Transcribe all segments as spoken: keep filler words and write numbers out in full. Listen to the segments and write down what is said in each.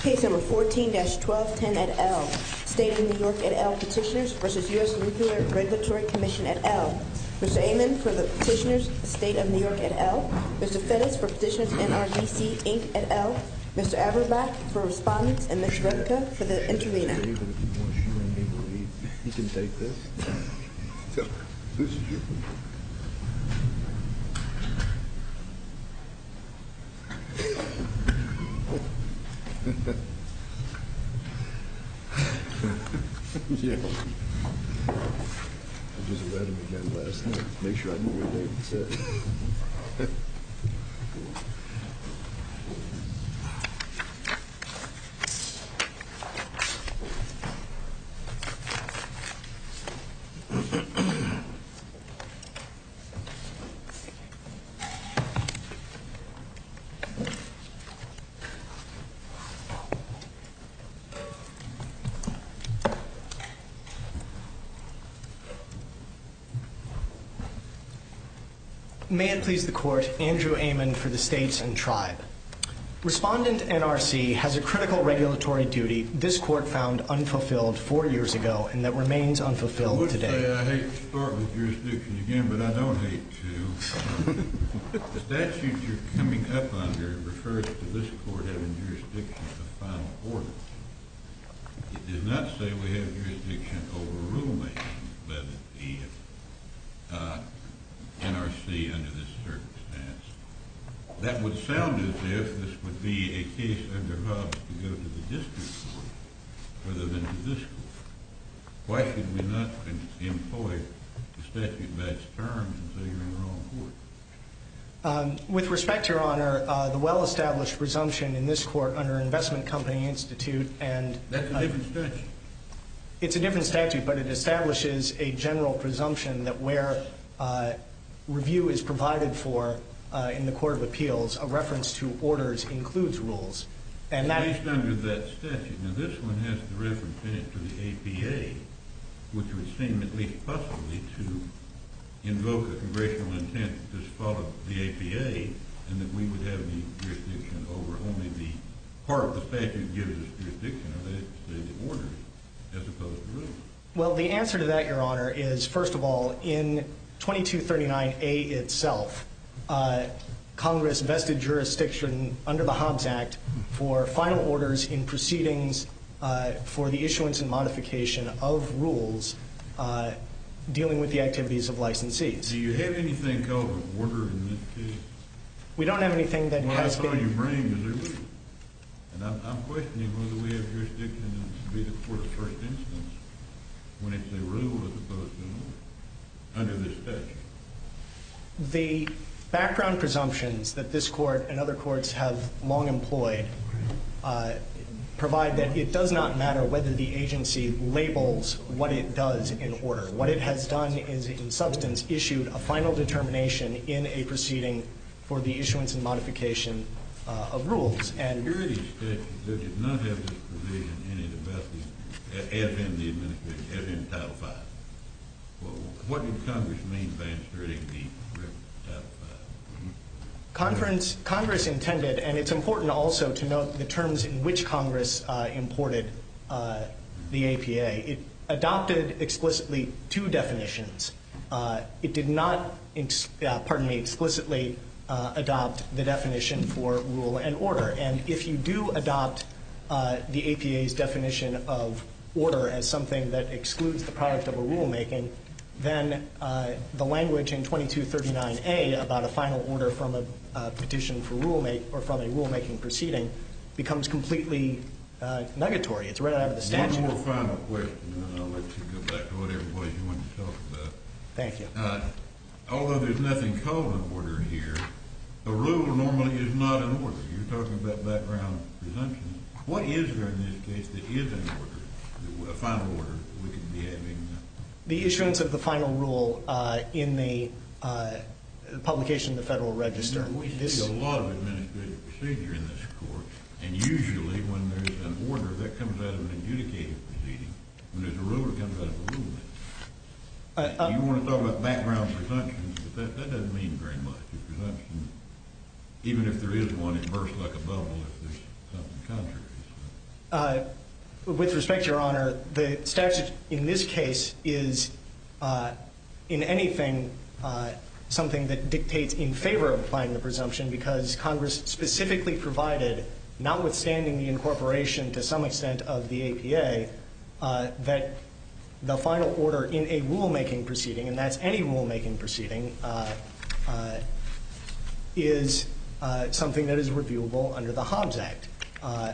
Case number fourteen dash twelve ten et al. State of New York et al. Petitioners versus U S Nuclear Regulatory Commission et al. Mister Amon for the petitioners, State of New York et al. Mister Fettis for petitioners, N R D C Incorporated et al. Mister Averbach for respondents, and Miz Rebica for the intervener. Even if you want to shoot him, he believe he can take this. This is your yeah. I just read him again last night. Make sure I knew what David said. May it please the Court, Andrew Amon for the States and Tribe. Respondent N R C has a critical regulatory duty this Court found unfulfilled four years ago and that remains unfulfilled today. I would say I hate to start with jurisdiction again, but I don't hate to. The statute you're coming up under refers to this Court having jurisdiction of final order. It does not say we have jurisdiction over rulemaking by the uh, N R C under this circumstance. That would sound as if this would be a case under Hobbs to go to the district court rather than to this court. Why should we not employ the statute by its terms and say you're in the wrong court? Um, with respect, Your Honor, uh, the well-established presumption in this Court under Investment Company Institute and... That's a different uh, statute. It's a different statute, but it establishes a general presumption that where uh, review is provided for uh, in the Court of Appeals, a reference to orders includes rules. And At that, least under that statute. Now, this one has the reference in it to the A P A, which would seem at least possibly to invoke a congressional intent to just follow the A P A and that we would have the jurisdiction over only the part of the statute gives us jurisdiction, or that it's the orders as opposed to rules. well, the answer to that, Your Honor, is, first of all, in twenty-two thirty-nine A itself, uh, Congress vested jurisdiction under the Hobbs Act for final orders in proceedings uh, for the issuance and modification of rules uh, dealing with the activities of licensees. Do you have anything called an order in this case? We don't have anything that well, has been... Well, been... you bring is a rule. And I'm, I'm questioning whether we have jurisdiction to be the court of first instance when it's a rule as opposed to an order under this statute. The background presumptions that this Court and other courts have long employed uh, provide that it does not matter whether the agency labels what it does in order. What it has done is, in substance, issued a final determination in a proceeding for the issuance and modification uh, of rules. And the security statute that did not have this provision in it about the, as in the administration, as in Title five. Well, what did Congress mean by inserting the Title five? Conference, Congress intended, and it's important also to note the terms in which Congress uh, imported uh, the A P A. It adopted explicitly two definitions. Uh, it did not, ex- uh, pardon me, explicitly uh, adopt the definition for rule and order. And if you do adopt uh, the A P A's definition of order as something that excludes the product of a rulemaking, then uh, the language in twenty-two thirty-nine A about a final order from a, a petition for rulemaking or from a rulemaking proceeding becomes completely uh, negatory. It's read out of the statute. One more final question, and then I'll let you go back to whatever it was you wanted to talk about. Thank you. Uh, although there's nothing called an order here, a rule normally is not an order. You're talking about background presumptions. What is there in this case that is an order, a final order that we could be having? The issuance of the final rule uh, in the uh, publication in the Federal Register. You know, we this, see a lot of administrative procedure in this court, and usually when there's an order, that comes out of an adjudicative proceeding. When there's a rule, it comes out of a ruling. Uh, uh, you want to talk about background presumptions, but that, that doesn't mean very much. A presumption, even if there is one, it bursts like a bubble if there's something contrary. So. Uh, with respect, Your Honor, the statute in this case is, uh, in anything, uh, something that dictates in favor of applying the presumption because Congress specifically provided, notwithstanding the incorporation to some extent of the A P A, uh, that the final order in a rulemaking proceeding, and that's any rulemaking proceeding, uh, uh, is uh, something that is reviewable under the Hobbs Act. Uh,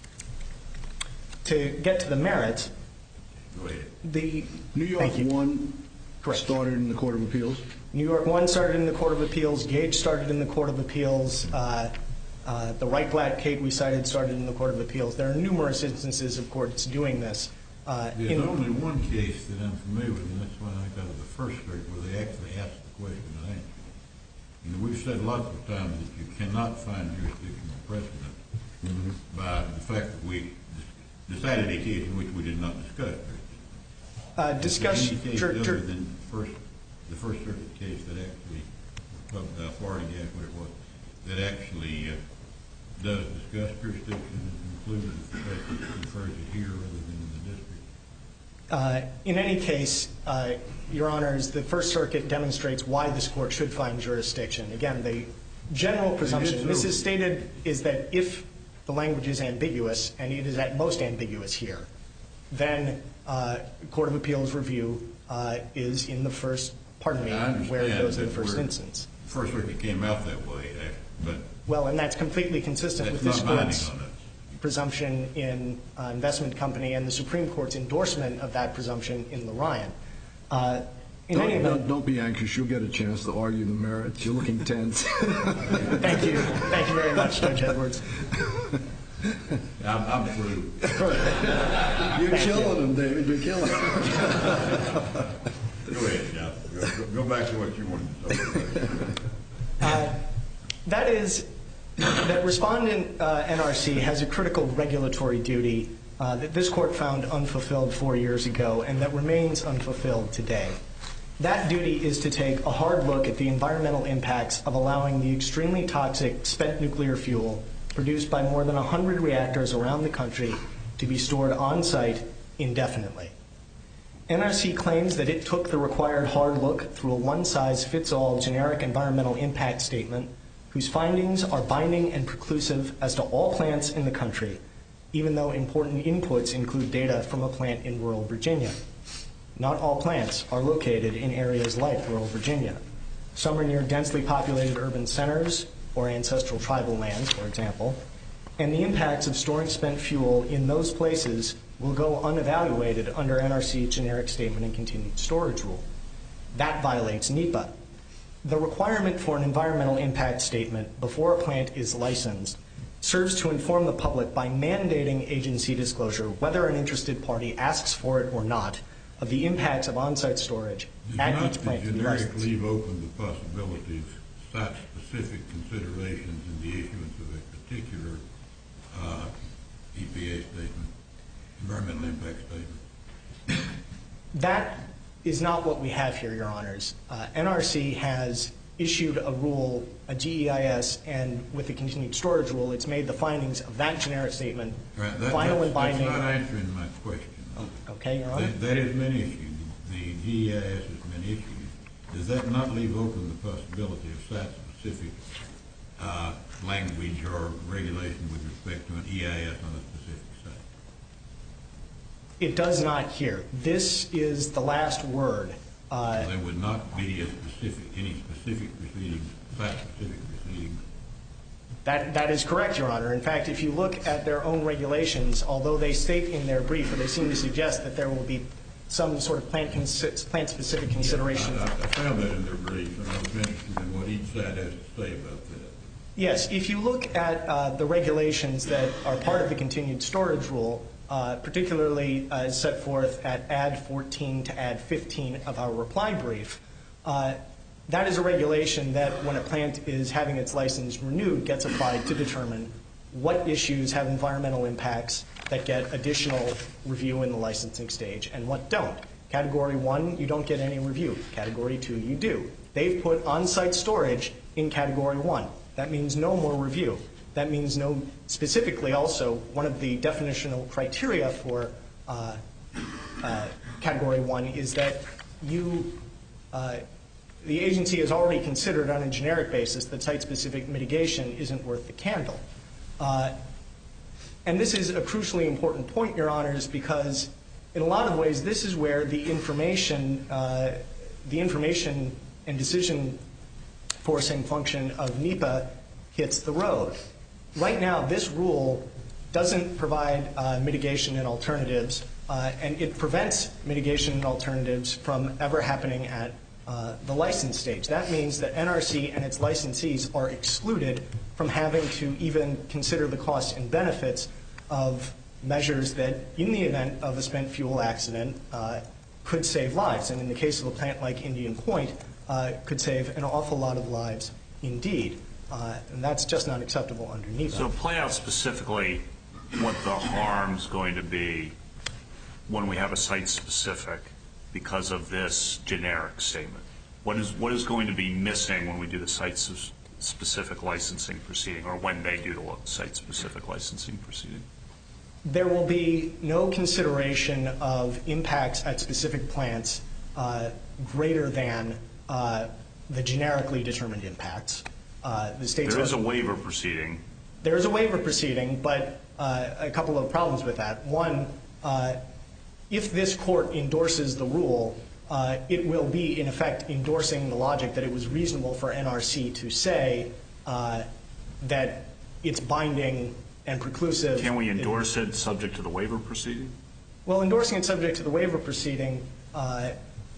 to get to the merits, Go ahead. the New York one Correct. started in the Court of Appeals. New York one started in the Court of Appeals. Gage started in the Court of Appeals. Uh, uh, the Wright Blatt case we cited started in the Court of Appeals. There are numerous instances of courts doing this. Uh, There's in, only one case that I'm familiar with, and that's one I got of the First Circuit, where they actually asked the question and answered. You know, we've said lots of times that you cannot find jurisdictional precedent mm-hmm. by the fact that we decided a case in which we did not discuss. Uh, discuss any case jur- other jur- than first, the First Circuit case that actually, uh, Florida Gas, what it was, that actually uh, does discuss jurisdiction and includes the fact that it confers it here rather than in the district. Uh, in any case, uh, Your Honors, the First Circuit demonstrates why this court should find jurisdiction. Again, the general presumption, this is stated, is that if the language is ambiguous, and it is at most ambiguous here, then uh, Court of Appeals review uh, is in the first, pardon me, where it goes in the first instance. The First Circuit came out that way, but well, and that's completely consistent with this court's on presumption in uh, investment company and the Supreme Court's endorsement of that presumption in Lorien. Uh, in don't, any event, don't, don't be anxious. You'll get a chance to argue the merits. You're looking tense. Thank you. Thank you very much, Judge Edwards. I'm, I'm through. You're Thank killing you. him, David. You're killing him. Go ahead, John. Go, go back to what you wanted to talk about. Uh, that is that respondent uh, N R C has a critical regulatory duty uh, that this court found unfulfilled four years ago and that remains unfulfilled today. That duty is to take a hard look at the environmental impacts of allowing the extremely toxic spent nuclear fuel produced by more than one hundred reactors around the country to be stored on-site indefinitely. N R C claims that it took the required hard look through a one-size-fits-all generic environmental impact statement whose findings are binding and preclusive as to all plants in the country, even though important inputs include data from a plant in rural Virginia. Not all plants are located in areas like rural Virginia. Some are near densely populated urban centers or ancestral tribal lands, for example, and the impacts of storing spent fuel in those places will go unevaluated under N R C's generic statement and continued storage rule. That violates NEPA. The requirement for an environmental impact statement before a plant is licensed serves to inform the public by mandating agency disclosure, whether an interested party asks for it or not, of the impacts of on-site storage Does at not each plant the to be generic licensed. leave open the possibility of site-specific considerations in the issuance of a particular uh, E P A statement, environmental impact statement? That is not what we have here, Your Honors. Uh, N R C has issued a rule, a G E I S, and with the continued storage rule, it's made the findings of that generic statement Right, that, final that's, and binding. That's not answering my question. Okay, Your Honor. That, that has been issued. The G E I S has been issued. Does that not leave open the possibility of site-specific uh, language or regulation with respect to an E I S on a specific site? It does not here. This is the last word. Uh, So there would not be a specific, any specific proceedings, site-specific proceedings. That, that is correct, Your Honor. In fact, if you look at their own regulations, although they state in their brief, or they seem to suggest that there will be some sort of plant cons- plant-specific consideration. Yeah, I, I found that in their brief, and I was interested in what each side has to say about that. Yes, if you look at uh, the regulations that are part of the continued storage rule, uh, particularly uh, set forth at add fourteen to add fifteen of our reply brief, uh, that is a regulation that when a plant is having its license renewed gets applied to determine what issues have environmental impacts that get additional review in the licensing stage and what don't. Category one, you don't get any review. Category two, you do. They've put on-site storage in Category one. That means no more review. That means no, specifically also, one of the definitional criteria for uh, uh, Category one is that you, uh, the agency has already considered on a generic basis that site-specific mitigation isn't worth the candle. Uh, and this is a crucially important point, Your Honors, because in a lot of ways this is where the information, uh, the information and decision forcing function of NEPA hits the road. Right now, this rule doesn't provide uh, mitigation and alternatives, uh, and it prevents mitigation and alternatives from ever happening at uh, the license stage. That means that N R C and its licensees are excluded from having to even consider the costs and benefits of measures that, in the event of a spent fuel accident, uh, could save lives. And in the case of a plant like Indian Point, uh, could save an awful lot of lives indeed. Uh, and that's just not acceptable under NEPA. So play out specifically what the harm's going to be when we have a site-specific because of this generic statement. What is what is going to be missing when we do the site-specific licensing proceeding, or when they do the site-specific licensing proceeding? There will be no consideration of impacts at specific plants uh, greater than uh, the generically determined impacts. Uh, the states there is a waiver proceeding. There is a waiver proceeding, but uh, a couple of problems with that. One, uh, if this court endorses the rule, uh, it will be, in effect, endorsing the logic that it was reasonable for N R C to say uh, that it's binding and preclusive. Can we endorse it subject to the waiver proceeding? Well, endorsing it subject to the waiver proceeding uh,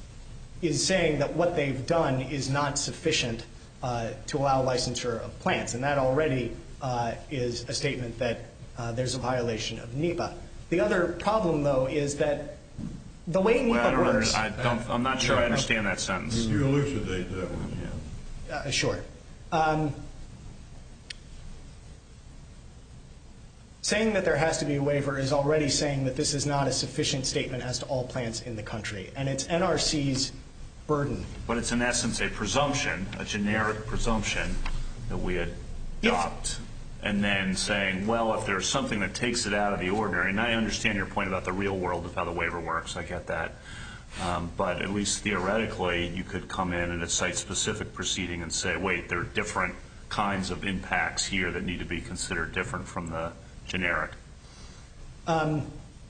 is saying that what they've done is not sufficient Uh, to allow licensure of plants, and that already uh, is a statement that uh, there's a violation of NEPA. The other problem, though, is that the way NEPA well, I don't works. I don't, I'm not sure I understand that sentence. You elucidate that one, yeah. Uh, sure. Um, saying that there has to be a waiver is already saying that this is not a sufficient statement as to all plants in the country, and it's N R C's burden. But it's in essence a presumption, a generic presumption that we adopt, if, and then saying, well, if there's something that takes it out of the ordinary, and I understand your point about the real world of how the waiver works, I get that, um, but at least theoretically you could come in at a site-specific proceeding and say, wait, there are different kinds of impacts here that need to be considered different from the generic. Um,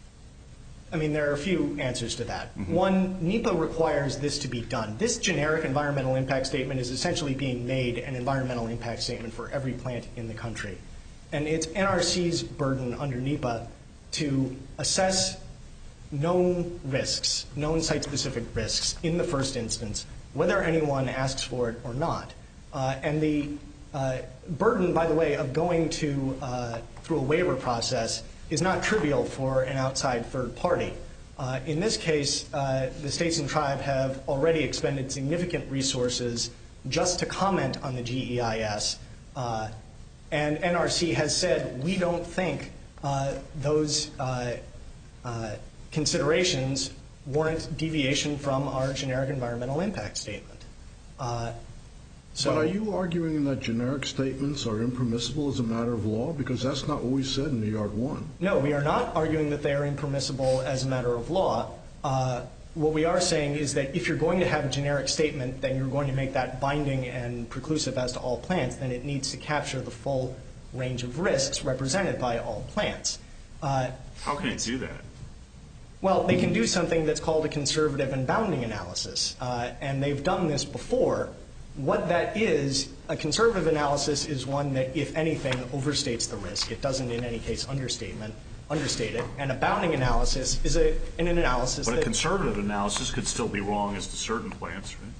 I mean, there are a few answers to that. Mm-hmm. One, NEPA requires this to be done. This generic environmental impact statement is essentially being made an environmental impact statement for every plant in the country. And it's N R C's burden under NEPA to assess known risks, known site-specific risks in the first instance, whether anyone asks for it or not. Uh, and the uh, burden, by the way, of going to uh, through a waiver process is not trivial for an outside third party. Uh, in this case, uh, the states and tribe have already expended significant resources just to comment on the G E I S, uh, and N R C has said we don't think uh, those uh, uh, considerations warrant deviation from our generic environmental impact statement. Uh, So, but are you arguing that generic statements are impermissible as a matter of law? Because that's not what we said in New York one. No, we are not arguing that they are impermissible as a matter of law. Uh, what we are saying is that if you're going to have a generic statement, then you're going to make that binding and preclusive as to all plants, then it needs to capture the full range of risks represented by all plants. Uh, How can it do that? Well, they can do something that's called a conservative and bounding analysis, uh, and they've done this before. What that is, a conservative analysis is one that, if anything, overstates the risk. It doesn't, in any case, understatement, understate it. And a bounding analysis is a, an analysis But that... a conservative analysis could still be wrong as to certain plants, right?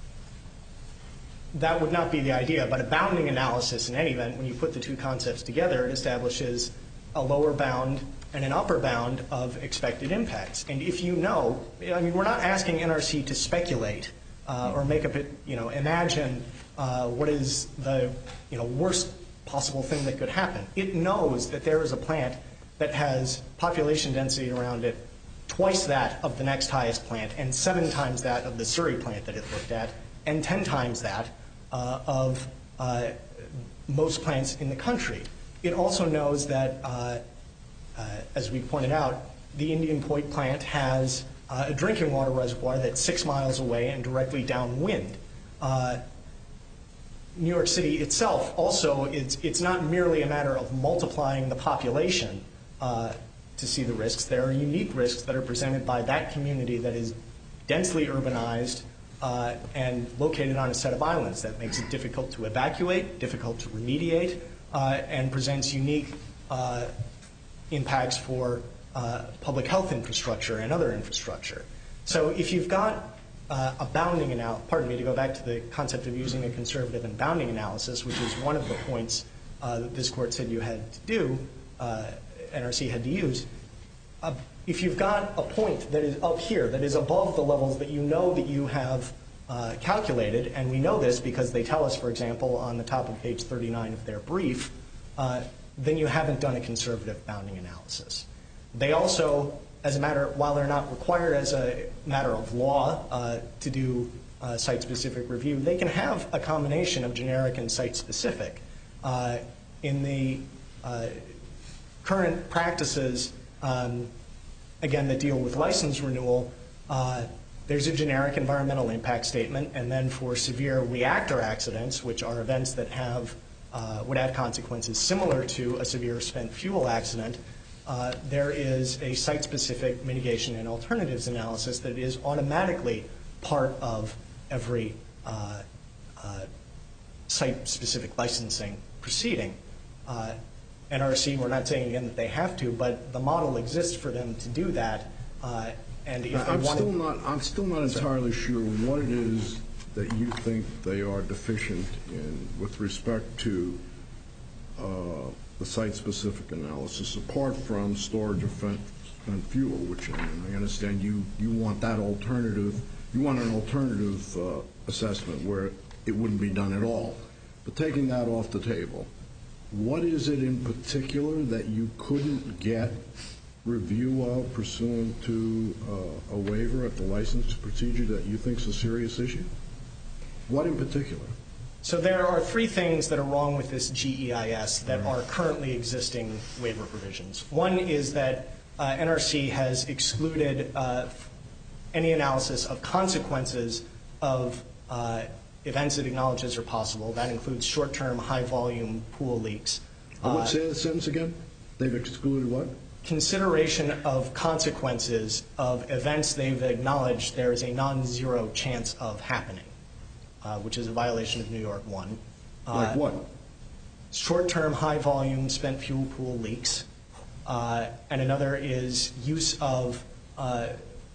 That would not be the idea. But a bounding analysis, in any event, when you put the two concepts together, it establishes a lower bound and an upper bound of expected impacts. And if you know, I mean, we're not asking N R C to speculate Uh, or make up it, you know, imagine uh, what is the, you know, worst possible thing that could happen. It knows that there is a plant that has population density around it twice that of the next highest plant and seven times that of the Surrey plant that it looked at and ten times that uh, of uh, most plants in the country. it also knows that, uh, uh, as we pointed out, the Indian Point plant has uh, a drinking water reservoir that's six miles away and directly downwind. Uh, New York City itself also, it's, it's not merely a matter of multiplying the population uh, to see the risks. There are unique risks that are presented by that community that is densely urbanized uh, and located on a set of islands that makes it difficult to evacuate, difficult to remediate, uh, and presents unique uh, impacts for uh, public health infrastructure and other infrastructure. So if you've got uh, a bounding analysis, pardon me, to go back to the concept of using a conservative and bounding analysis, which is one of the points uh, that this court said you had to do, uh, N R C had to use, uh, if you've got a point that is up here, that is above the levels that you know that you have uh, calculated, and we know this because they tell us, for example, on the top of page thirty-nine of their brief, uh, then you haven't done a conservative bounding analysis. They also, as a matter, while they're not required as a matter of law uh, to do uh, site-specific review, they can have a combination of generic and site-specific. Uh, in the uh, current practices, um, again, that deal with license renewal, uh, there's a generic environmental impact statement, and then for severe reactor accidents, which are events that have uh, would have consequences similar to a severe spent fuel accident, uh, there is a site-specific mitigation and alternatives analysis that is automatically part of every uh, uh, site-specific licensing proceeding. Uh, N R C, we're not saying again that they have to, but the model exists for them to do that. Uh, and if I'm they still not. I'm still not entirely sure what it is that you think they are deficient in with respect to uh, the site-specific analysis, apart from storage of spent fuel, which I, mean, I understand you you want that alternative. You want an alternative uh, assessment where it wouldn't be done at all. But taking that off the table, what is it in particular that you couldn't get review of pursuant to uh, a waiver at the license procedure that you think is a serious issue? What in particular? So there are three things that are wrong with this G E I S that are currently existing waiver provisions. One is that uh, N R C has excluded uh, any analysis of consequences of uh, events it acknowledges are possible. That includes short-term, high-volume pool leaks. Uh, what, say the sentence again? They've excluded what? Consideration of consequences of events they've acknowledged there is a non-zero chance of happening, uh, which is a violation of New York one. Uh, like what? Short-term, high-volume spent fuel pool leaks. Uh, and another is use of uh,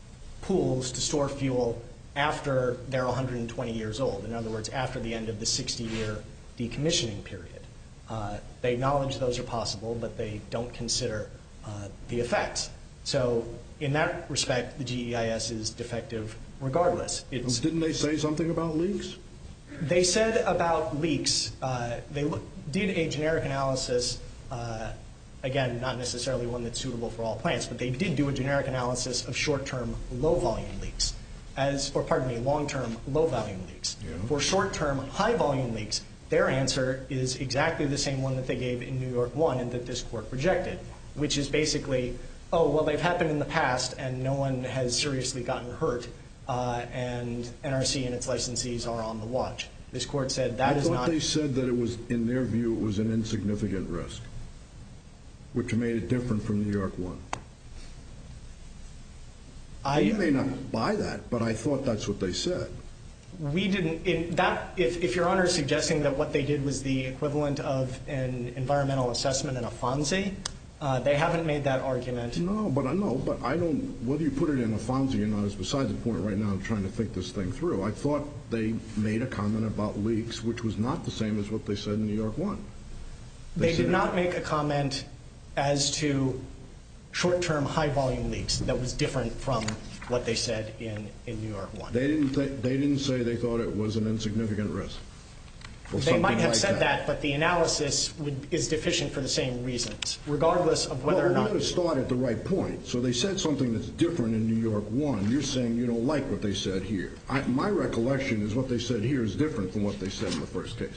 pools to store fuel after they're one hundred twenty years old. In other words, after the end of the sixty-year decommissioning period. Uh, they acknowledge those are possible, but they don't consider uh, the effects. So in that respect, the G E I S is defective regardless. It's, Didn't they say something about leaks? They said about leaks, uh, they look, did a generic analysis, uh, again, not necessarily one that's suitable for all plants, but they did do a generic analysis of short-term, low-volume leaks. As, or pardon me, long-term, low-volume leaks. Yeah. For short-term, high-volume leaks, their answer is exactly the same one that they gave in New York one and that this court rejected, which is basically, oh, well, they've happened in the past and no one has seriously gotten hurt, uh, and N R C and its licensees are on the watch. This court said that I is not... I thought they said that it was, in their view, it was an insignificant risk, which made it different from New York one. I, you may not buy that, but I thought that's what they said. We didn't, in that, if, if Your Honor is suggesting that what they did was the equivalent of an environmental assessment in a FONSI, uh, they haven't made that argument. No, but I know, but I don't, whether you put it in a FONSI or not is beside the point right now. I'm trying to think this thing through. I thought they made a comment about leaks, which was not the same as what they said in New York one. They, they did not make a comment as to short-term, high-volume leaks that was different from what they said in, in New York one. They didn't, th they didn't say they thought it was an insignificant risk. They might have like said that. that, but the analysis would, is deficient for the same reasons, regardless of whether well, or not... Well, we've got to start at the right point. So they said something that's different in New York one. You're saying you don't like what they said here. I, my recollection is what they said here is different from what they said in the first case.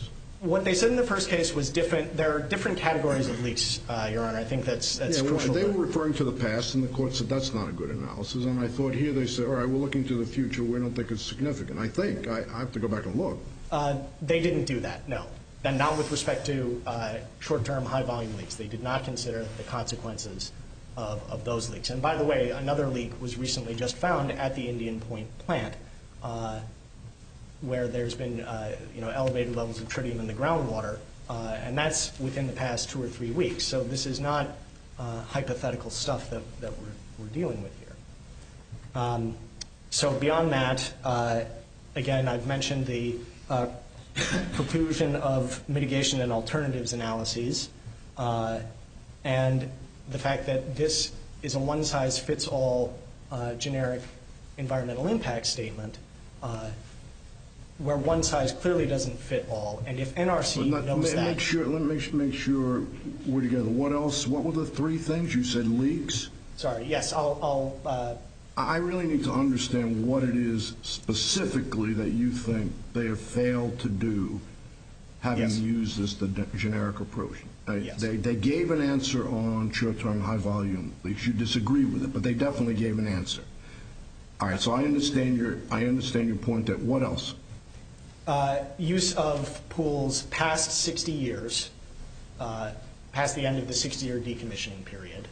What they said in the first case was different. There are different categories of leaks, uh, Your Honor. I think that's that's yeah, crucial. Well, they were referring to the past, and the court said that's not a good analysis. And I thought here they said, all right, we're looking to the future. We don't think it's significant. I think. I, I have to go back and look. Uh, they didn't do that, no. And not with respect to uh, short-term high-volume leaks. They did not consider the consequences of, of those leaks. And by the way, another leak was recently just found at the Indian Point plant, uh, where there's been uh, you know, elevated levels of tritium in the groundwater, uh, and that's within the past two or three weeks. So this is not uh, hypothetical stuff that, that we're, we're dealing with here. Um, so beyond that, uh, again, I've mentioned the uh, preclusion of mitigation and alternatives analyses, uh, and the fact that this is a one-size-fits-all uh, generic environmental impact statement, uh, where one size clearly doesn't fit all. And if N R C not, knows make, that... Make sure, let me make, make sure we're together. What else? What were the three things? You said leaks? Sorry, yes, I'll... I'll uh, I really need to understand what it is specifically that you think they have failed to do, having yes. used this the generic approach. Uh, yes. They, they gave an answer on short-term high-volume leaks. You disagree with it, but they definitely gave an answer. All right, so I understand your I understand your point. That what else? Uh, use of pools past sixty years, uh, past the end of the sixty-year decommissioning period.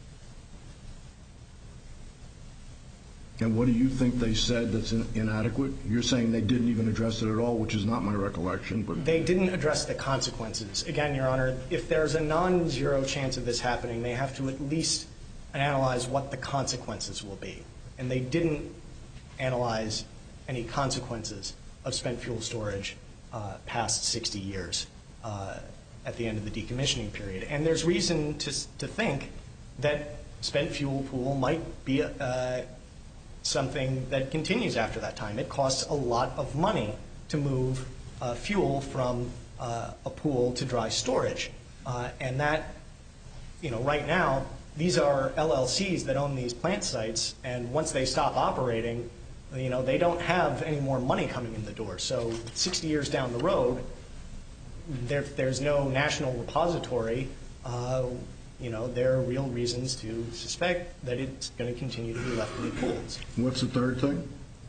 And what do you think they said that's in, inadequate? You're saying they didn't even address it at all, which is not my recollection. But they didn't address the consequences. Again, Your Honor, if there's a non-zero chance of this happening, they have to at least analyze what the consequences will be. And they didn't analyze any consequences of spent fuel storage uh, past sixty years uh, at the end of the decommissioning period. And there's reason to, to think that spent fuel pool might be a, uh, something that continues after that time. It costs a lot of money to move uh, fuel from uh, a pool to dry storage. Uh, and that, you know, right now, these are L L Cs that own these plant sites, and once they stop operating, you know, they don't have any more money coming in the door. So sixty years down the road, there, there's no national repository. Uh, you know, there are real reasons to suspect that it's going to continue to be left in the pools. What's the third thing?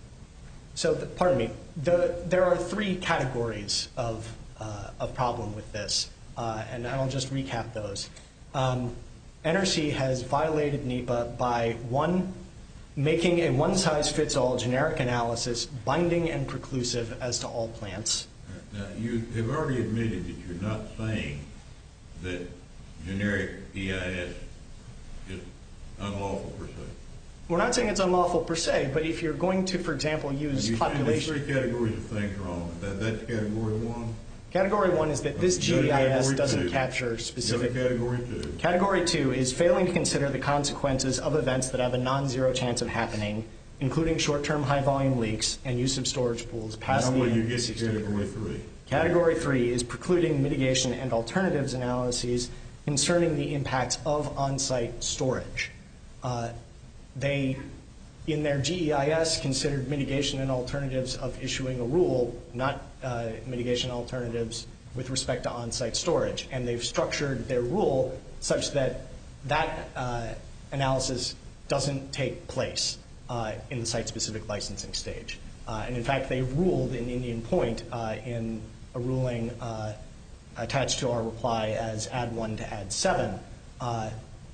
So, the, pardon me, the, there are three categories of, uh, of problem with this, uh, and I'll just recap those. Um, N R C has violated NEPA by, one, making a one-size-fits-all generic analysis binding and preclusive as to all plants. Now, you have already admitted that you're not saying that generic E I S is unlawful per se. We're not saying it's unlawful per se, but if you're going to, for example, use you population... There's three categories of things wrong. That, that's category one? Category one is that this G E I S doesn't capture specific... Category two. Category two is failing to consider the consequences of events that have a non-zero chance of happening, including short-term high-volume leaks and use of storage pools past now the end you of get to category three. Category three is precluding mitigation and alternatives analyses concerning the impacts of on-site storage. Uh, they, in their G E I S, considered mitigation and alternatives of issuing a rule, not uh, mitigation alternatives with respect to on-site storage. And they've structured their rule such that that uh, analysis doesn't take place uh, in the site-specific licensing stage. Uh, and in fact, they ruled in Indian Point uh, in a ruling uh, attached to our reply as add one to add seven, uh,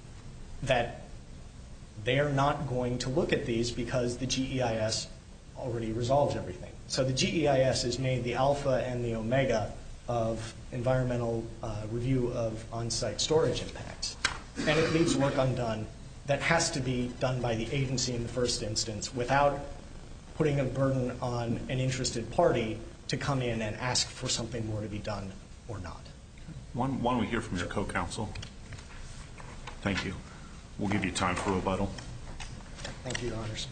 that they are not going to look at these because the G E I S already resolves everything. So the G E I S is made the alpha and the omega of environmental uh, review of on-site storage impacts. And it leaves work undone that has to be done by the agency in the first instance without putting a burden on an interested party to come in and ask for something more to be done or not. Why don't we hear from your co-counsel? Thank you. We'll give you time for rebuttal. Thank you, Your Honors.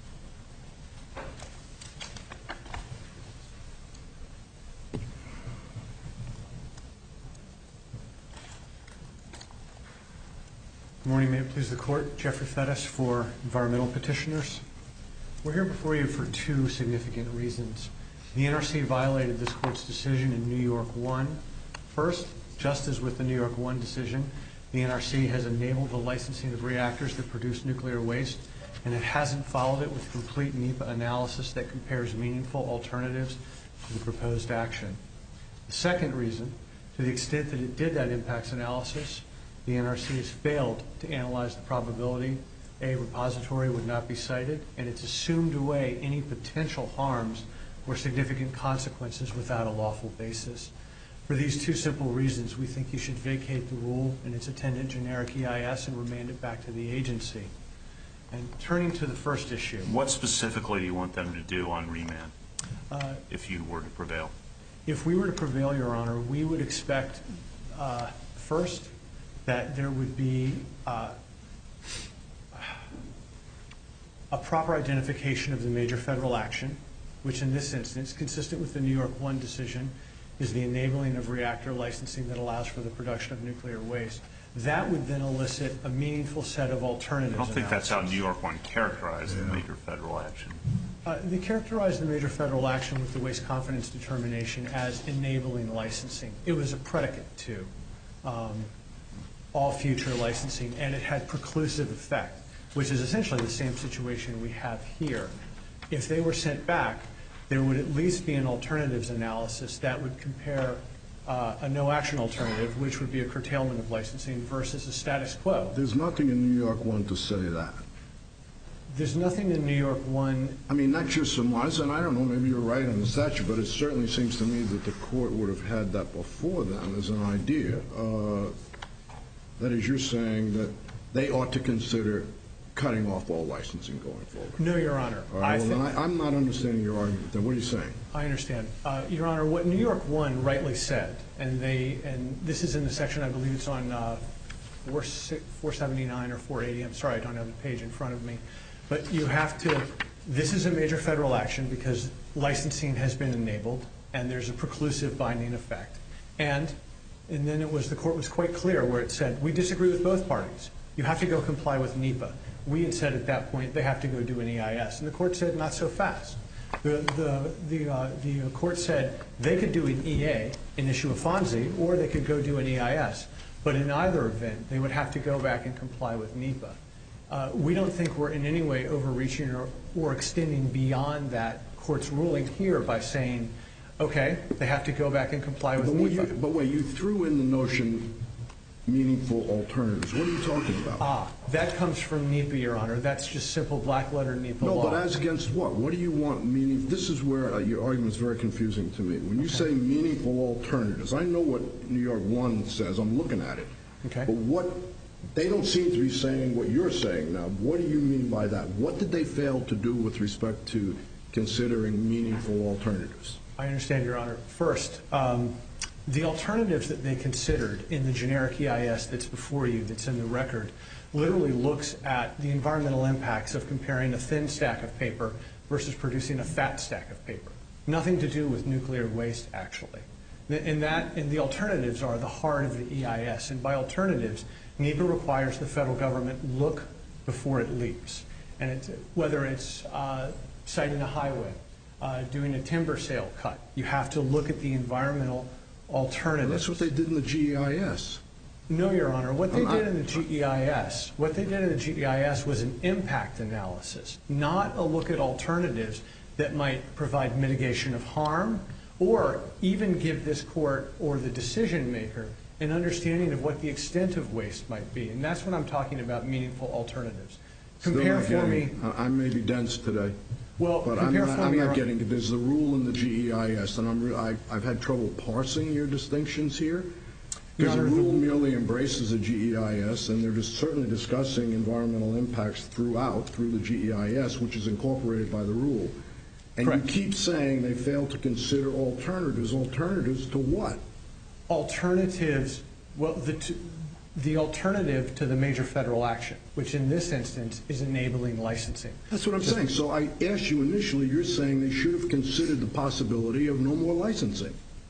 Good morning. May it please the Court. Jeffrey Fettis for environmental petitioners. We're here before you for two significant reasons. The N R C violated this court's decision in New York one. First, just as with the New York one decision, the N R C has enabled the licensing of reactors that produce nuclear waste, and it hasn't followed it with complete NEPA analysis that compares meaningful alternatives to the proposed action. The second reason, to the extent that it did that impacts analysis, the N R C has failed to analyze the probability a repository would not be cited, and it's assumed away any potential harms or significant consequences without a lawful basis. For these two simple reasons, we think you should vacate the rule and its attendant generic E I S and remand it back to the agency. And turning to the first issue. What specifically do you want them to do on remand uh, if you were to prevail? If we were to prevail, Your Honor, we would expect, uh, first, that there would be uh, a proper identification of the major federal action, which in this instance, consistent with the New York one decision, is the enabling of reactor licensing that allows for the production of nuclear waste. That would then elicit a meaningful set of alternatives. I don't think analysis. that's how New York one characterized yeah. the major federal action. Uh, they characterized the major federal action with the waste confidence determination as enabling licensing. It was a predicate to um, all future licensing, and it had preclusive effect, which is essentially the same situation we have here. If they were sent back, there would at least be an alternatives analysis that would compare uh, a no-action alternative, which would be a curtailment of licensing, versus a status quo. There's nothing in New York one to say that. There's nothing in New York one. I mean, not your surmise, and I don't know, maybe you're right on the statute, but it certainly seems to me that the court would have had that before then as an idea. Uh, that is, you're saying that they ought to consider cutting off all licensing going forward. No, Your Honor. All right, I well, then I, I'm not understanding your argument then. What are you saying? I understand. Uh, Your Honor, what New York one rightly said, and they, and this is in the section, I believe it's on uh, four seventy-nine or four eighty. I'm sorry, I don't have the page in front of me. But you have to, this is a major federal action because licensing has been enabled, and there's a preclusive binding effect. And, and then it was, the court was quite clear where it said, we disagree with both parties. You have to go comply with NEPA. We had said at that point they have to go do an E I S, and the court said not so fast. The the the, uh, the court said they could do an E A and issue a FONSI, or they could go do an E I S. But in either event, they would have to go back and comply with NEPA. Uh, we don't think we're in any way overreaching or, or extending beyond that court's ruling here by saying, okay, they have to go back and comply with but NEPA. You, but wait, you threw in the notion meaningful alternatives. What are you talking about? Ah, that comes from NEPA, Your Honor. That's just simple black letter NEPA no, law. No, but as against what? What do you want meaning? This is where uh, your argument is very confusing to me. When you okay. say meaningful alternatives, I know what New York one says. I'm looking at it. Okay. But what, they don't seem to be saying what you're saying now. What do you mean by that? What did they fail to do with respect to considering meaningful alternatives? I understand, Your Honor. First, um, the alternatives that they considered in the generic E I S that's before you, that's in the record, literally looks at the environmental impacts of comparing a thin stack of paper versus producing a fat stack of paper. Nothing to do with nuclear waste, actually. And that, and the alternatives are the heart of the E I S. And by alternatives, NEPA requires the federal government look before it leaps. And it's, whether it's uh, siting a highway, uh, doing a timber sale cut, you have to look at the environmental alternatives. Well, that's what they did in the G E I S. No, Your Honor. What they I'm did not, in the G E I S, what they did in the G E I S was an impact analysis, not a look at alternatives that might provide mitigation of harm or even give this court or the decision maker an understanding of what the extent of waste might be. And that's what I'm talking about, meaningful alternatives. Compare for getting, me. I may be dense today. Well, but I'm not, I'm not getting it. There's a rule in the G E I S, and I'm re I, I've had trouble parsing your distinctions here. Because the rule merely embraces the G E I S, and they're just certainly discussing environmental impacts throughout, through the G E I S, which is incorporated by the rule. And Correct. You keep saying they fail to consider alternatives. Alternatives to what? Alternatives, well, the, the alternative to the major federal action, which in this instance is enabling licensing. That's what I'm saying. So I asked you initially, you're saying they should have considered the possibility of no more licensing.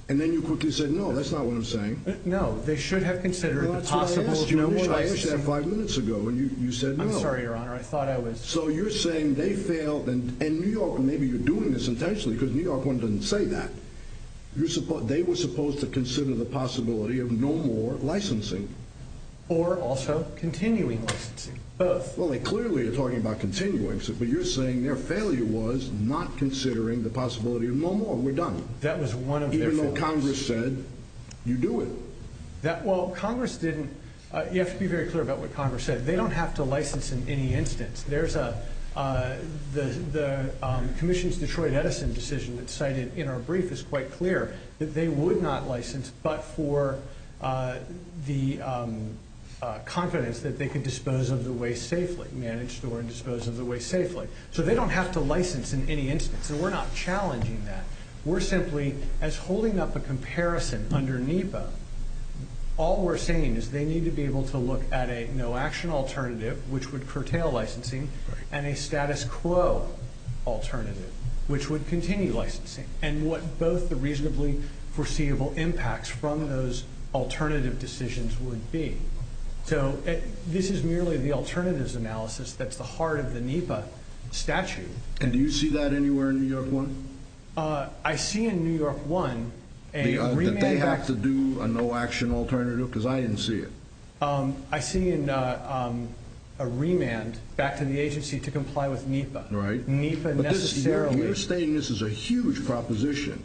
And then you quickly said, no, that's not what I'm saying. No, they should have considered Well, the possible that's what I asked you. no more I asked you licensing. that five minutes ago, and you, you said no. I'm sorry, Your Honor. I thought I was... So you're saying they failed, and, and New York, maybe you're doing this intentionally, because New York one doesn't say that. You're suppo- they were supposed to consider the possibility of no more licensing. Or also continuing licensing. Both. Well, they clearly are talking about continuing, so, but you're saying their failure was not considering the possibility of no more. We're done. That was one of their Even though failures. Congress said, you do it. That, well, Congress didn't... Uh, you have to be very clear about what Congress said. They don't have to license in any instance. There's a... Uh, the the um, Commission's Detroit Edison decision that's cited in our brief is quite clear that they would not license but for uh, the um, uh, confidence that they could dispose of the waste safely, manage, store, and dispose of the waste safely. So they don't have to license in any instance, and we're not challenging that. We're simply, as holding up a comparison under NEPA, all we're saying is they need to be able to look at a no-action alternative, which would curtail licensing, and a status quo alternative, which would continue licensing, and what both the reasonably foreseeable impacts from those alternative decisions would be. So uh, this is merely the alternatives analysis that's the heart of the NEPA statute. And do you see that anywhere in New York one? Uh, I see in New York one a The, uh, that remand they back have to do a no-action alternative? Because I didn't see it. Um, I see in uh, um, a remand back to the agency to comply with NEPA. Right. NEPA But this, necessarily. you're, you're stating this is a huge proposition,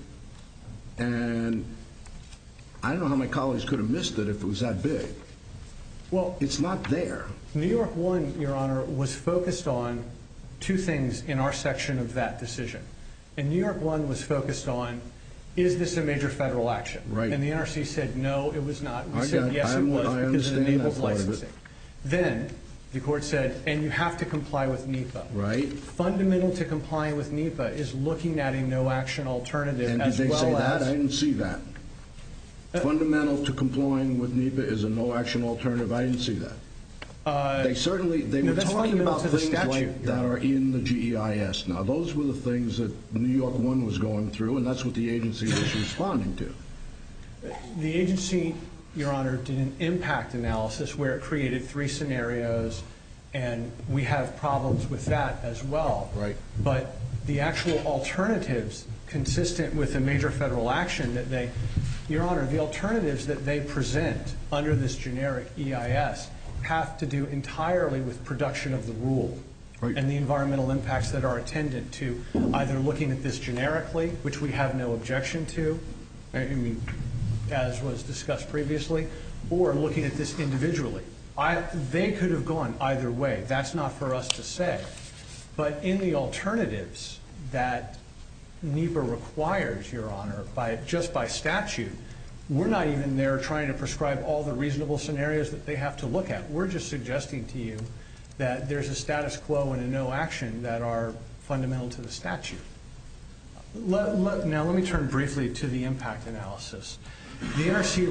and I don't know how my colleagues could have missed it if it was that big. Well, It's not there. New York one, Your Honor, was focused on two things in our section of that decision. And New York one was focused on, is this a major federal action? Right. And the N R C said no, it was not. We I said got- yes, I it was I because it understand that enables part of it. licensing. Then the court said, and you have to comply with NEPA. Right. Fundamental to complying with NEPA is looking at a no-action alternative And did as they well say as... that? I didn't see that. Fundamental to complying with NEPA is a no-action alternative. I didn't see that. Uh, They certainly, they no, were that's talking fundamental about to the things statute, like Your that Honor. are in the G E I S. Now, those were the things that New York one was going through, and that's what the agency was responding to. The agency, Your Honor, did an impact analysis where it created three scenarios, and we have problems with that as well. Right. But the actual alternatives consistent with a major federal action that they, Your Honor, the alternatives that they present under this generic E I S have to do entirely with production of the rule. Right. And the environmental impacts that are attendant to either looking at this generically, which we have no objection to, I mean, as was discussed previously, or looking at this individually. I, they could have gone either way. That's not for us to say. But in the alternatives that NEPA requires, Your Honor, by just by statute, we're not even there trying to prescribe all the reasonable scenarios that they have to look at. We're just suggesting to you that there's a status quo and a no action that are fundamental to the statute. Let, let, now let me turn briefly to the impact analysis. The N R C,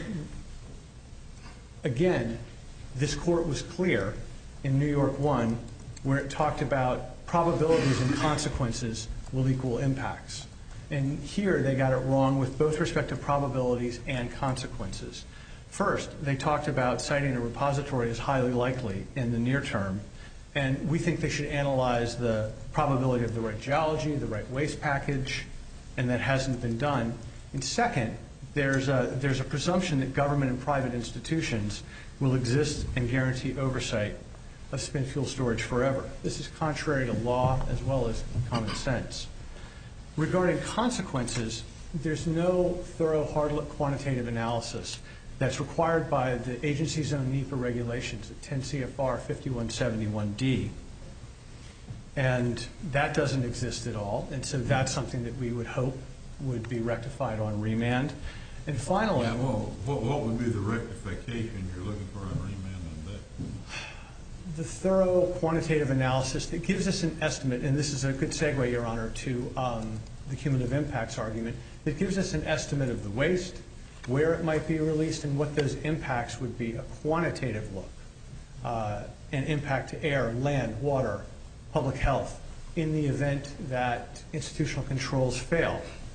again, this court was clear in New York one where it talked about probabilities and consequences will equal impacts. And here they got it wrong with both respect to probabilities and consequences. First, they talked about citing a repository as highly likely in the near term, and we think they should analyze the probability of the right geology, the right waste package, and that hasn't been done. And second, there's a, there's a presumption that government and private institutions will exist and guarantee oversight of spent fuel storage forever. This is contrary to law as well as common sense. Regarding consequences, there's no thorough, hard-look quantitative analysis that's required by the agency's own NEPA regulations at ten C F R fifty-one seventy-one D. And that doesn't exist at all, and so that's something that we would hope would be rectified on remand. And finally... Yeah, well, what, what would be the rectification you're looking for on remand on that? The thorough quantitative analysis that gives us an estimate, and this is a good segue, Your Honor, to um, the cumulative impacts argument, that gives us an estimate of the waste, where it might be released, and what those impacts would be, a quantitative look, uh, an impact to air, land, water, public health, in the event that institutional controls fail.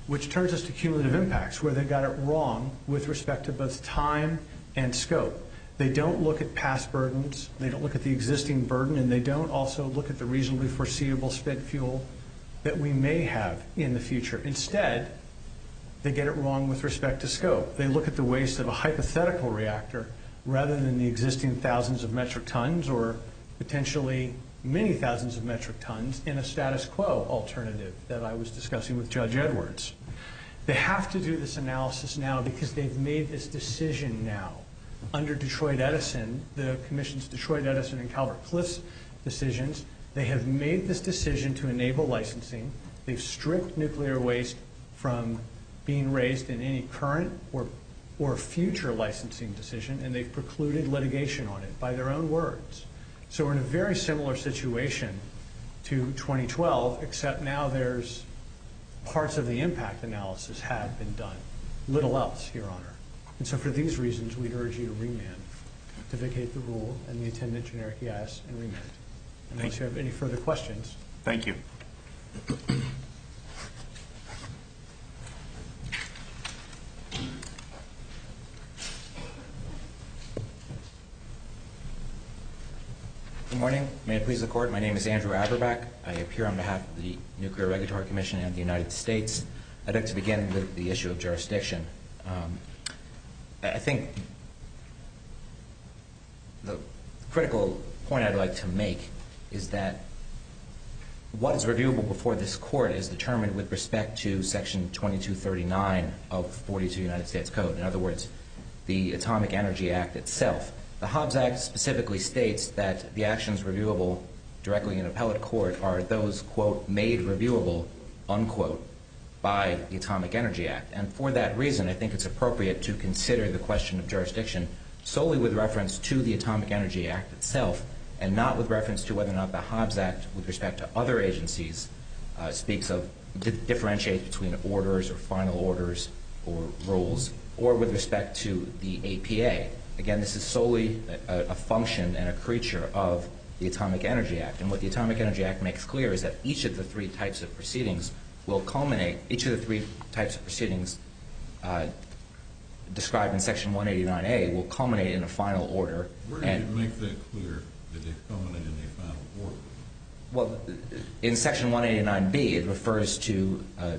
which turns us to cumulative impacts, where they got it wrong with respect to both time and scope. They don't look at past burdens, they don't look at the existing burden, and they don't also look at the reasonably foreseeable spent fuel that we may have in the future. Instead, they get it wrong with respect to scope. They look at the waste of a hypothetical reactor rather than the existing thousands of metric tons or potentially many thousands of metric tons in a status quo alternative that I was discussing with Judge Edwards. They have to do this analysis now because they've made this decision now. Under Detroit Edison, the Commission's Detroit Edison and Calvert Cliffs decisions, they have made this decision to enable licensing. They've stripped nuclear waste from being raised in any current or or future licensing decision, and they've precluded litigation on it by their own words. So we're in a very similar situation to twenty twelve, except now there's parts of the impact analysis have been done. Little else, Your Honor. And so for these reasons, we'd urge you to remand, to vacate the rule and the attendant generic E I S and remand. Unless you have any further questions. Thank you. Good morning. May it please the Court. My name is Andrew Aberbach. I appear on behalf of the Nuclear Regulatory Commission and the United States. I'd like to begin with the issue of jurisdiction. Um, I think the critical point I'd like to make is that what is reviewable before this Court is determined with respect to Section twenty-two thirty-nine of forty-two United States Code. In other words, the Atomic Energy Act itself. The Hobbs Act specifically states that the actions reviewable directly in appellate court are those, quote, made reviewable, unquote, by the Atomic Energy Act. And for that reason, I think it's appropriate to consider the question of jurisdiction solely with reference to the Atomic Energy Act itself and not with reference to whether or not the Hobbs Act, with respect to other agencies, uh, speaks of, di- differentiates between orders or final orders or rules, or with respect to the A P A. Again, this is solely a, a function and a creature of the Atomic Energy Act. And what the Atomic Energy Act makes clear is that each of the three types of proceedings will culminate, each of the three types of proceedings uh, described in Section one eighty-nine A will culminate in a final order. Where does it make that clear that they culminate in a final order? Well, in Section one eighty-nine B, it refers to uh,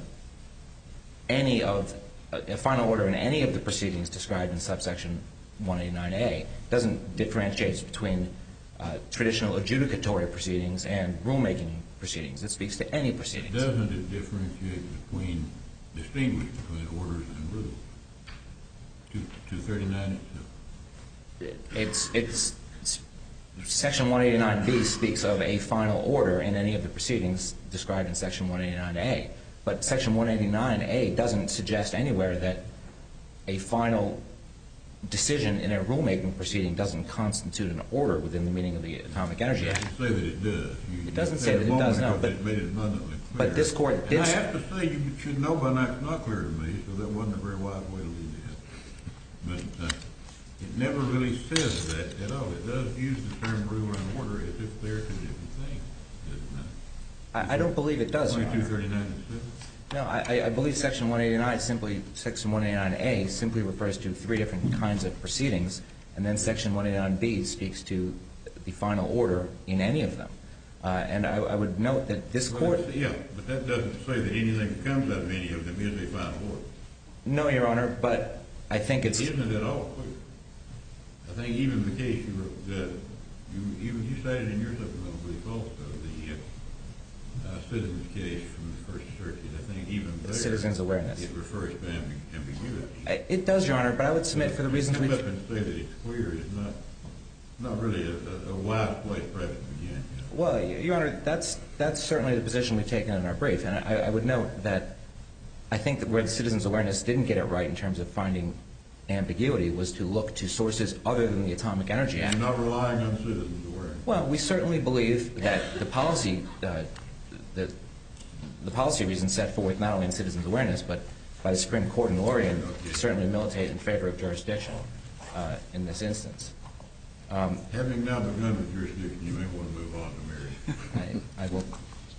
any of, uh, a final order in any of the proceedings described in subsection one eighty-nine A. It doesn't differentiate between uh, traditional adjudicatory proceedings and rulemaking proceedings. It speaks to any proceedings. Doesn't it differentiate between, distinguish between orders and rules? two thirty-nine itself. It's, it's, it's, Section one eighty-nine B speaks of a final order in any of the proceedings described in Section one eighty-nine A. But Section one eighty-nine A doesn't suggest anywhere that a final decision in a rulemaking proceeding doesn't constitute an order within the meaning of the Atomic Energy Act. It doesn't say that it does. You, it doesn't you say that it does, no. But it made it abundantly clear. But this Court did. And I have to say, you should know by now it's not clear to me, so that wasn't a very wise way to lead it. But uh, it never really says that at all. It does use the term rule and order as if they're two different things, does it not? I, I don't believe it does. twenty-two thirty-nine itself? No, I, I believe Section one eighty-nine simply, Section one eighty-nine A simply refers to three different kinds of proceedings, and then Section one eighty-nine B speaks to the final order in any of them. Uh, and I, I would note that this Well, Court... Yeah, but that doesn't say that anything that comes out of any of them is a final order. No, Your Honor, but I think it's... Isn't it at all clear? I think even the case you wrote, that you, even you cited in your supplemental brief also, the uh, uh, Citizens case from the First Circuit, I think even there... Citizens awareness. It refers to ambi- ambiguity. It does, Your Honor, but I would submit for the reasons we... To come up and say that it's clear is not, not really a, a, a wise place perhaps to begin. You know? Well, Your Honor, that's, that's certainly the position we've taken in our brief, and I, I would note that I think that where the Citizens Awareness didn't get it right in terms of finding ambiguity was to look to sources other than the Atomic Energy Act. You're not relying on Citizens Awareness. Well, we certainly believe that the policy, uh, the, the policy reasons set forth not only in Citizens Awareness, but by the Supreme Court in Lorien okay. certainly militate in favor of jurisdiction uh, in this instance. Um, Having now begun with jurisdiction, you may want to move on to marriage. I, I will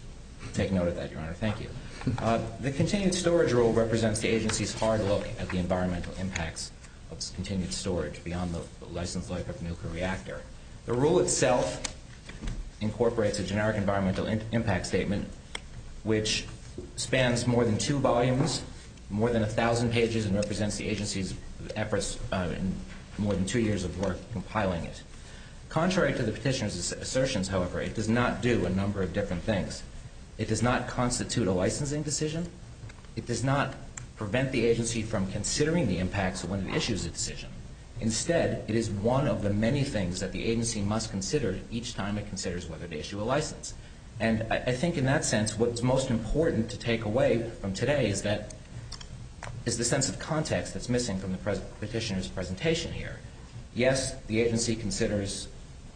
take note of that, Your Honor. Thank you. Uh, the continued storage rule represents the agency's hard look at the environmental impacts of continued storage beyond the licensed life of a nuclear reactor. The rule itself incorporates a generic environmental in- impact statement which spans more than two volumes, more than a thousand pages, and represents the agency's efforts uh, in more than two years of work compiling it. Contrary to the petitioner's assertions, however, it does not do a number of different things. It does not constitute a licensing decision. It does not prevent the agency from considering the impacts when it issues a decision. Instead, it is one of the many things that the agency must consider each time it considers whether to issue a license. And I, I think in that sense, what's most important to take away from today is that is the sense of context that's missing from the pres- petitioner's presentation here. Yes, the agency considers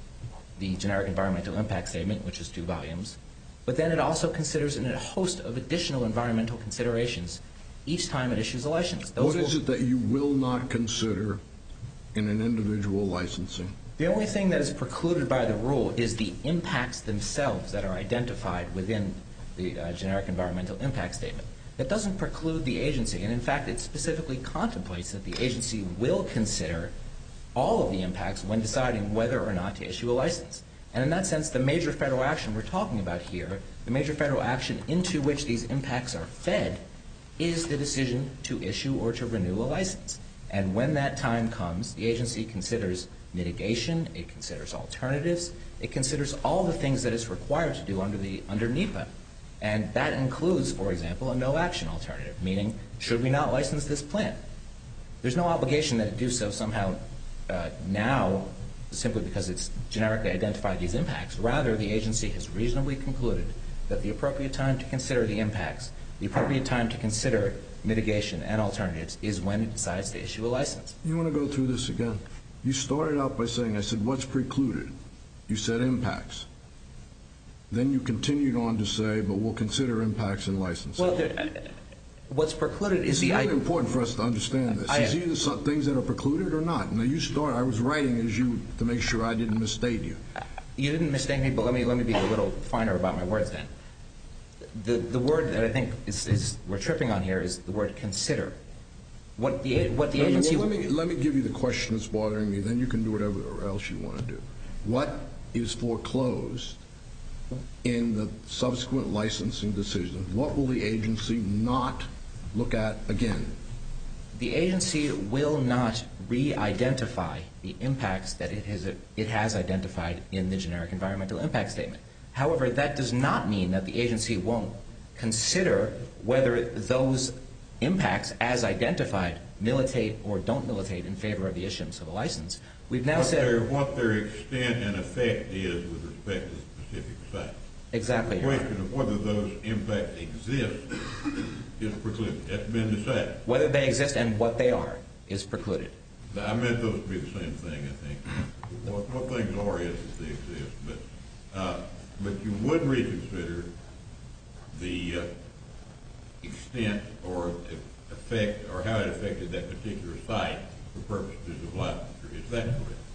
the generic environmental impact statement, which is two volumes, but then it also considers a host of additional environmental considerations each time it issues a license. Those what is will, it that you will not consider in an individual licensing? The only thing that is precluded by the rule is the impacts themselves that are identified within the uh, generic environmental impact statement. That doesn't preclude the agency, and in fact it specifically contemplates that the agency will consider all of the impacts when deciding whether or not to issue a license. And in that sense, the major federal action we're talking about here, the major federal action into which these impacts are fed, is the decision to issue or to renew a license. And when that time comes, the agency considers mitigation, it considers alternatives, it considers all the things that it's required to do under the under NEPA. And that includes, for example, a no-action alternative, meaning, should we not license this plant? There's no obligation that it do so somehow uh, now simply because it's generically identified these impacts. Rather, the agency has reasonably concluded that the appropriate time to consider the impacts, the appropriate time to consider mitigation and alternatives is when it decides to issue a license. You want to go through this again? You started out by saying, I said, what's precluded? You said impacts. Then you continued on to say, but we'll consider impacts in licensing. Well, there, uh, what's precluded is it's the... It's really I, important for us to understand this. I, Is either some things that are precluded or not? Now, you start, I was writing as you, to make sure I didn't misstate you. You didn't mistake me, but let me, let me be a little finer about my words then. The, the word that I think is, is we're tripping on here is the word consider. What the, what the no, agency... Well, let me, let me give you the question that's bothering me, then you can do whatever else you want to do. What is foreclosed in the subsequent licensing decision? What will the agency not look at again? The agency will not re-identify the impacts that it has, it has identified in the generic environmental impact statement. However, that does not mean that the agency won't consider whether those impacts as identified militate or don't militate in favor of the issuance of a license. We've now what said... Their, what their extent and effect is with respect to the specific site. Exactly. The question of whether those impacts exist is precluded. That's been decided. Whether they exist and what they are is precluded. I meant those to be the same thing, I think. What, what things are is that they exist. But, uh, but you would reconsider the uh, extent or effect or how it affected that particular site for purposes of licensure. Is that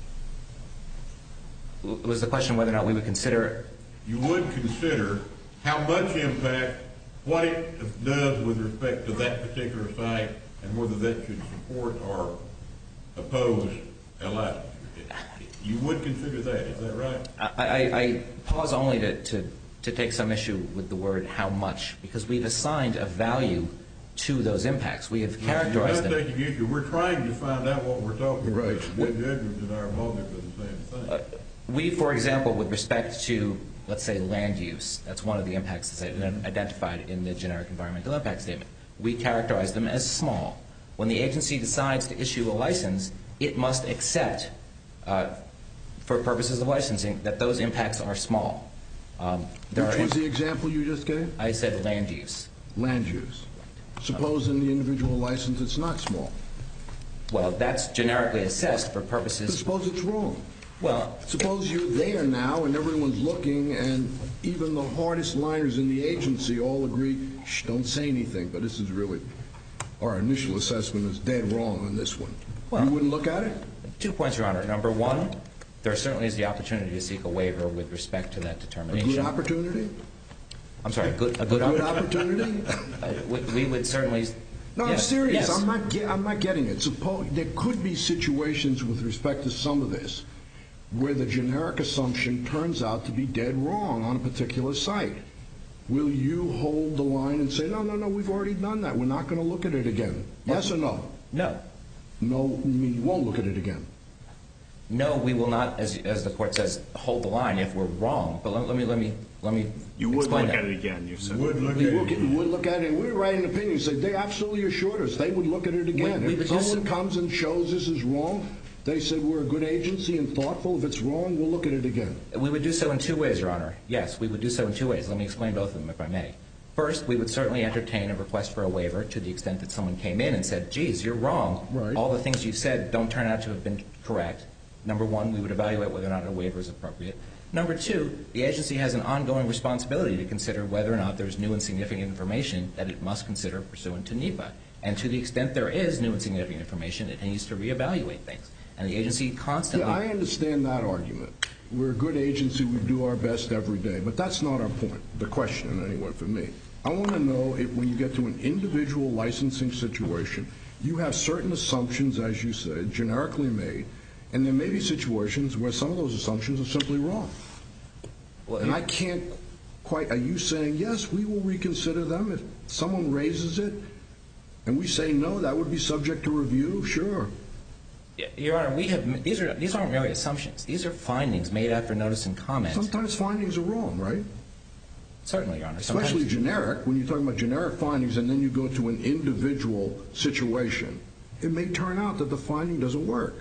correct? Was the question whether or not we would consider... You would consider how much impact, what it does with respect to that particular site, and whether that should support or oppose a licensure. You would consider that, is that right? I, I, I pause only to, to, to take some issue with the word how much, because we've assigned a value to those impacts. We have characterized them. You're not taking issue. We're trying to find out what we're talking about. Right. Judge Edwards and I are both for the same thing. Uh, we, for example, with respect to, let's say, land use, that's one of the impacts that's identified in the generic environmental impact statement. We characterize them as small. When the agency decides to issue a license, it must accept, uh, for purposes of licensing, that those impacts are small. Um, there Which are was the example you just gave? I said land use. Land use. Suppose in the individual license it's not small. Well, that's generically assessed for But purposes... suppose it's wrong. Well, Suppose you're there now and everyone's looking and even the hardest liners in the agency all agree, shh, don't say anything, but this is really, our initial assessment is dead wrong on this one. Well, you wouldn't look at it? two points, Your Honor. Number one, there certainly is the opportunity to seek a waiver with respect to that A determination. good opportunity? I'm sorry, a good, a good, A good opportunity? opportunity? Uh, we, we would certainly... No, I'm yes, serious. yes. I'm not. Get, I'm not getting it. Suppose there could be situations with respect to some of this where the generic assumption turns out to be dead wrong on a particular site. Will you hold the line and say, no, no, no, we've already done that. We're not going to look at it again? Yes or no? No. No, you mean you won't look at it again? No, we will not, as as the court says, hold the line if we're wrong. But let, let me let me let me. You would explain look that. at it again, you said. Would look We at look it. at, would look at it, and we write an opinion and say, they absolutely assured us they would look at it again. We- we if would just- someone comes and shows this is wrong, they said we're a good agency and thoughtful. If it's wrong, we'll look at it again. We would do so in two ways, Your Honor. Yes, we would do so in two ways. Let me explain both of them, if I may. First, we would certainly entertain a request for a waiver to the extent that someone came in and said, geez, you're wrong. Right. All the things you said don't turn out to have been correct. Number one, we would evaluate whether or not a waiver is appropriate. Number two, the agency has an ongoing responsibility to consider whether or not there's new and significant information that it must consider pursuant to NEPA. And to the extent there is new and significant information, it needs to reevaluate things. And the agency constantly... Yeah, I understand that argument. We're a good agency. We do our best every day. But that's not our point, the question, anyway, for me. I want to know if when you get to an individual licensing situation, you have certain assumptions, as you said, generically made, and there may be situations where some of those assumptions are simply wrong. Well, and I can't quite... Are you saying, yes, we will reconsider them if someone raises it, and we say, no, that would be subject to review? Sure. Your Honor, we have these are these aren't merely assumptions. These are findings made after notice and comment. Sometimes findings are wrong, right? Certainly, Your Honor. Especially Sometimes, generic. When you're talking about generic findings and then you go to an individual situation, it may turn out that the finding doesn't work.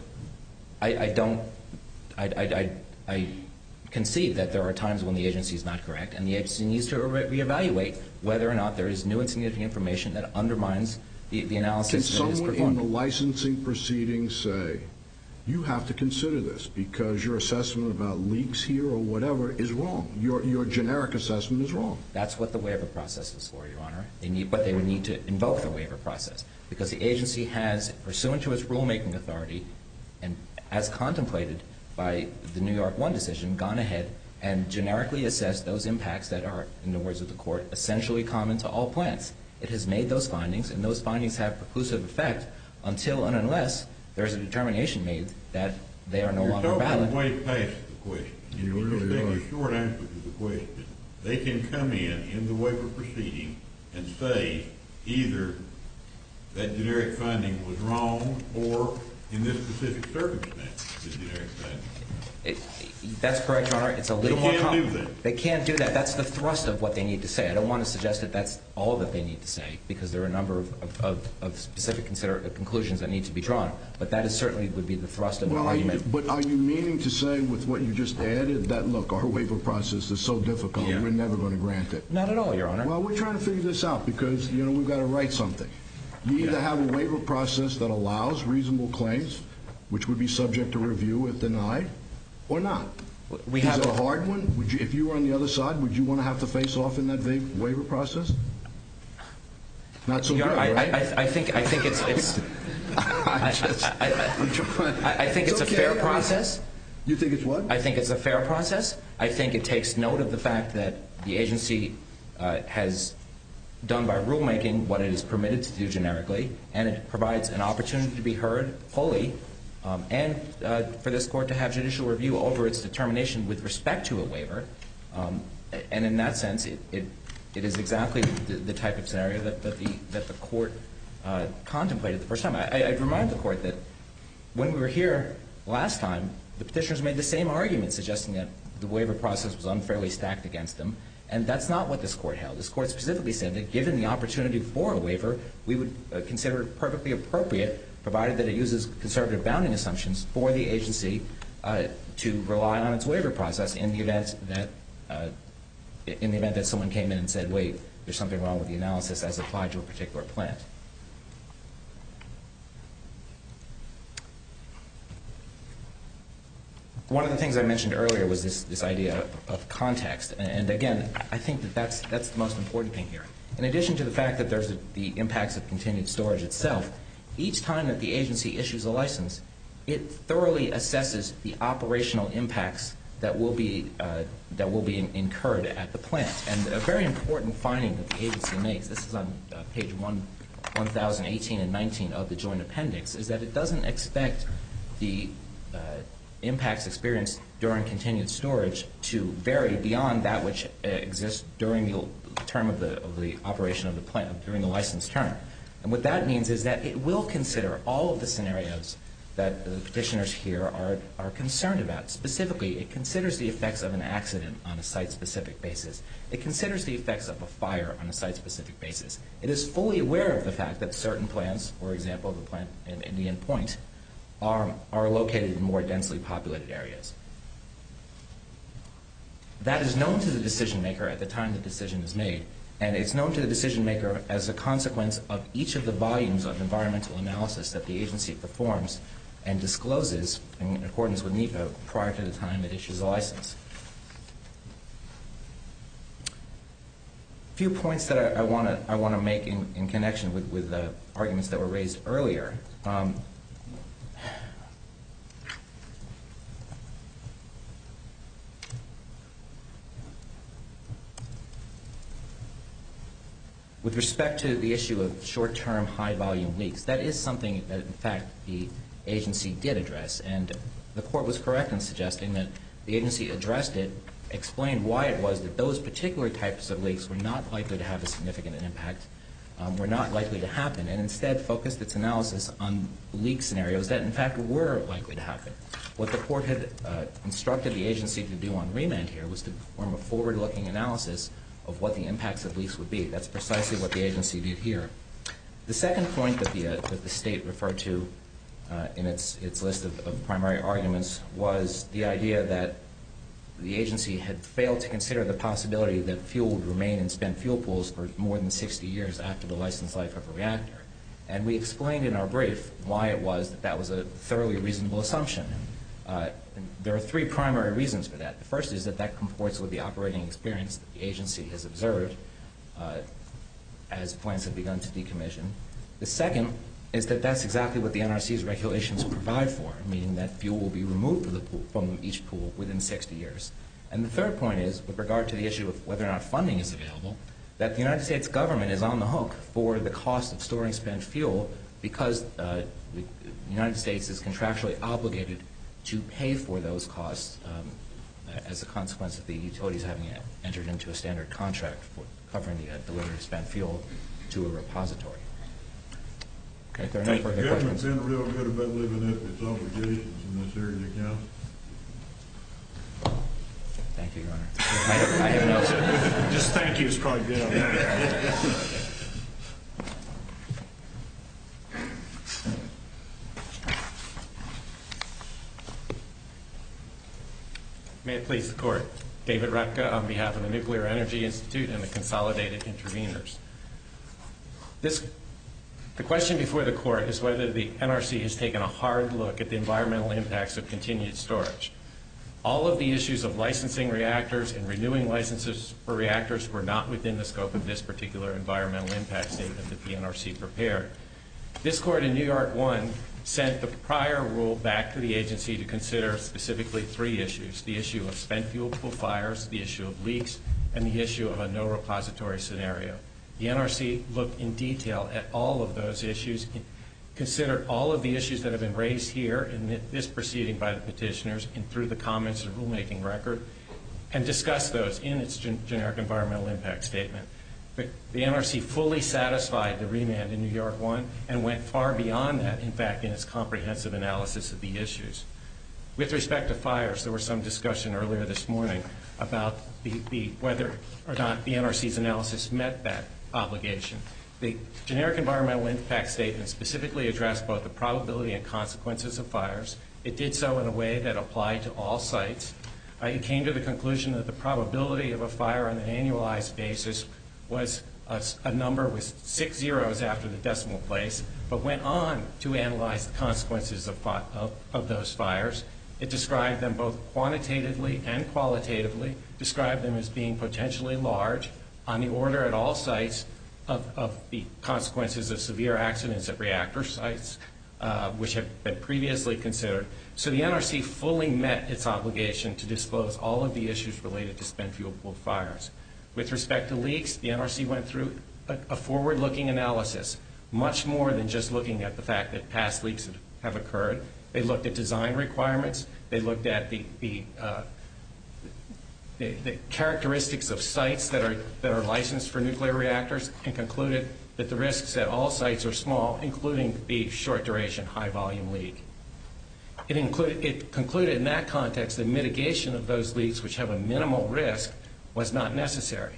I, I don't. I, I, I, I concede that there are times when the agency is not correct, and the agency needs to re- reevaluate whether or not there is new and significant information that undermines the, the analysis Can that is someone performed. in the licensing proceedings say, you have to consider this because your assessment about leaks here or whatever is wrong. Your your generic assessment is wrong. That's what the waiver process is for, Your Honor. They need, but they would need to invoke the waiver process because the agency has, pursuant to its rulemaking authority, and as contemplated by the New York One decision, gone ahead and generically assessed those impacts that are, in the words of the court, essentially common to all plants. It has made those findings, and those findings have preclusive effect until and unless there is a determination made that they are no You're longer talking valid. way past the question. You You just really take a short answer to the question. They can come in in the waiver proceeding and say either that generic finding was wrong or in this specific circumstance, the generic finding. It, that's correct, Your Honor. It's a little They more can't com- do that. They can't do that. That's the thrust of what they need to say. I don't want to suggest that that's all that they need to say because there are a number of, of, of, of specific consider- conclusions that need to be drawn. But that is certainly would be the thrust of Well, the are you, argument. but are you meaning to say with what you just added that, look, our waiver process is so difficult, Yeah. we're never going to grant it? Not at all, Your Honor. Well, we're trying to figure this out because, you know, we've got to write something. You either have a waiver process that allows reasonable claims, which would be subject to review if denied, or not. We Is have it a a- hard one? Would you, if you were on the other side, would you want to have to face off in that va- waiver process? Not so Your good, Honor, I, right? I, I think I think it's it's I just, I, I, I'm trying- I, I think it's, okay. a fair I mean, process. You think it's what? I think it's a fair process. I think it takes note of the fact that the agency uh, has done by rulemaking what it is permitted to do generically, and it provides an opportunity to be heard fully, um, and uh, for this court to have judicial review over its determination with respect to a waiver. Um, and in that sense, it, it, it is exactly the, the type of scenario that, that, the, that the court uh, contemplated the first time. I, I'd remind the court that when we were here last time, the petitioners made the same argument suggesting that the waiver process was unfairly stacked against them. And that's not what this court held. This court specifically said that given the opportunity for a waiver, we would uh, consider it perfectly appropriate, provided that it uses conservative bounding assumptions, for the agency uh, to rely on its waiver process in the event that uh, in the event that someone came in and said, wait, there's something wrong with the analysis as applied to a particular plant. One of the things I mentioned earlier was this, this idea of, of context. And, and again, I think that that's, that's the most important thing here. In addition to the fact that there's a, the impacts of continued storage itself, each time that the agency issues a license, it thoroughly assesses the operational impacts that will be uh, that will be in, incurred at the plant. And a very important finding that the agency makes, this is on uh, page one, one thousand eighteen and nineteen of the Joint Appendix, is that it doesn't expect the uh, impacts experienced during continued storage to vary beyond that which uh, exists during the term of the, of the operation of the plant, during the license term. And what that means is that it will consider all of the scenarios that the petitioners here are, are concerned about. Specifically, it considers the effects of an accident on a site-specific basis. It considers the effects of a fire on a site-specific basis. It is fully aware of the fact that certain plants, for example, the plant in Indian Point, are, are located in more densely populated areas. That is known to the decision maker at the time the decision is made, and it's known to the decision maker as a consequence of each of the volumes of environmental analysis that the agency performs and discloses in accordance with NEPA prior to the time it issues a license. A few points that I want to I want to make in, in connection with, with the arguments that were raised earlier. Um, With respect to the issue of short-term, high-volume leaks, that is something that, in fact, the agency did address. And the court was correct in suggesting that the agency addressed it, explained why it was that those particular types of leaks were not likely to have a significant impact, um, were not likely to happen, and instead focused its analysis on leak scenarios that, in fact, were likely to happen. What the court had uh, instructed the agency to do on remand here was to perform a forward-looking analysis of what the impacts of leaks would be. That's precisely what the agency did here. The second point that the, uh, that the state referred to uh, in its, its list of, of primary arguments was the idea that the agency had failed to consider the possibility that fuel would remain in spent fuel pools for more than sixty years after the license life of a reactor. And we explained in our brief why it was that that was a thoroughly reasonable assumption. Uh, there are three primary reasons for that. The first is that that comports with the operating experience that the agency has observed uh, as plants have begun to decommission. The second is that that's exactly what the N R C's regulations provide for, meaning that fuel will be removed from, the pool, from each pool within sixty years. And the third point is, with regard to the issue of whether or not funding is available, that the United States government is on the hook for the cost of storing spent fuel because uh, the United States is contractually obligated to pay for those costs um, as a consequence of the utilities having entered into a standard contract for covering the uh, delivery of spent fuel to a repository. Okay, if there are no further questions. The government's been real good about living up to its obligations in this area, Council. Thank you, Your Honor. I have, I have no... Just thank you is probably good on that. May it please the Court. David Repka on behalf of the Nuclear Energy Institute and the Consolidated Intervenors. This, the question before the Court is whether the N R C has taken a hard look at the environmental impacts of continued storage. All of the issues of licensing reactors and renewing licenses for reactors were not within the scope of this particular environmental impact statement that the N R C prepared. This Court in New York one sent the prior rule back to the agency to consider specifically three issues: the issue of spent fuel pool fires, the issue of leaks, and the issue of a no repository scenario. The N R C looked in detail at all of those issues, considered all of the issues that have been raised here in this proceeding by the petitioners and through the comments and rulemaking record, and discussed those in its gen- generic environmental impact statement. The, the N R C fully satisfied the remand in New York one and went far beyond that, in fact, in its comprehensive analysis of the issues. With respect to fires, there was some discussion earlier this morning about the, the whether or not the N R C's analysis met that obligation. The generic environmental impact statement specifically addressed both the probability and consequences of fires. It did so in a way that applied to all sites. Uh, it came to the conclusion that the probability of a fire on an annualized basis was a, a number with six zeros after the decimal place, but went on to analyze the consequences of, fi- of, of those fires. It described them both quantitatively and qualitatively, described them as being potentially large, on the order at all sites of, of the consequences of severe accidents at reactor sites, uh, which have been previously considered. So the N R C fully met its obligation to disclose all of the issues related to spent fuel pool fires. With respect to leaks, the N R C went through a, a forward-looking analysis, much more than just looking at the fact that past leaks have occurred. They looked at design requirements. They looked at the, the, uh, the, the characteristics of sites that are, that are licensed for nuclear reactors and concluded that the risks at all sites are small, including the short-duration, high-volume leak. It, included, it concluded in that context that mitigation of those leaks, which have a minimal risk, was not necessary.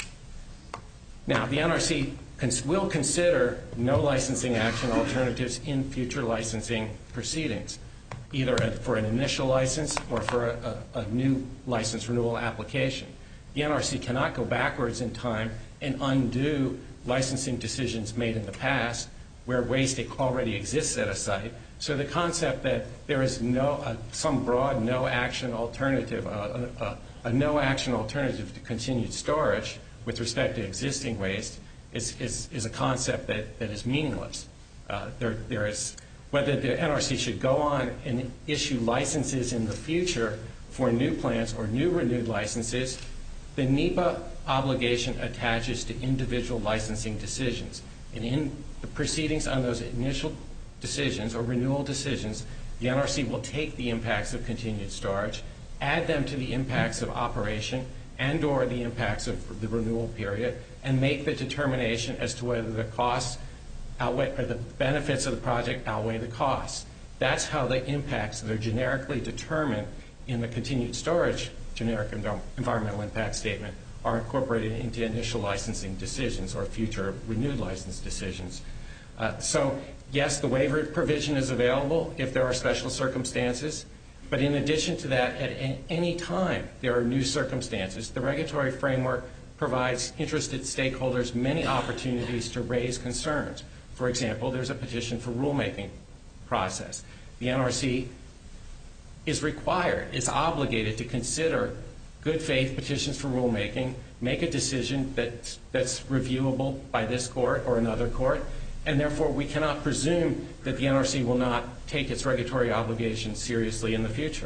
Now, the N R C cons- will consider no licensing action alternatives in future licensing proceedings, either for an initial license or for a, a, a new license renewal application. The N R C cannot go backwards in time and undo licensing decisions made in the past where waste already exists at a site. So the concept that there is no uh, some broad no-action alternative, uh, a, a no-action alternative to continued storage with respect to existing waste is, is, is a concept that, that is meaningless. Uh, there, there is, whether the N R C should go on and issue licenses in the future for new plants or new renewed licenses, the NEPA obligation attaches to individual licensing decisions. And in the proceedings on those initial decisions or renewal decisions, the N R C will take the impacts of continued storage, add them to the impacts of operation and or the impacts of the renewal period, and make the determination as to whether the costs outweigh or the benefits of the project outweigh the costs. That's how the impacts that are generically determined in the continued storage generic environmental impact statement are incorporated into initial licensing decisions or future renewed license decisions. Uh, so, yes, the waiver provision is available if there are special circumstances, but in addition to that, at a- any time there are new circumstances, the regulatory framework provides interested stakeholders many opportunities to raise concerns. For example, there's a petition for rulemaking process. The N R C is required, is obligated to consider good faith petitions for rulemaking, make a decision that's, that's reviewable by this court or another court, and therefore we cannot presume that the N R C will not take its regulatory obligations seriously in the future.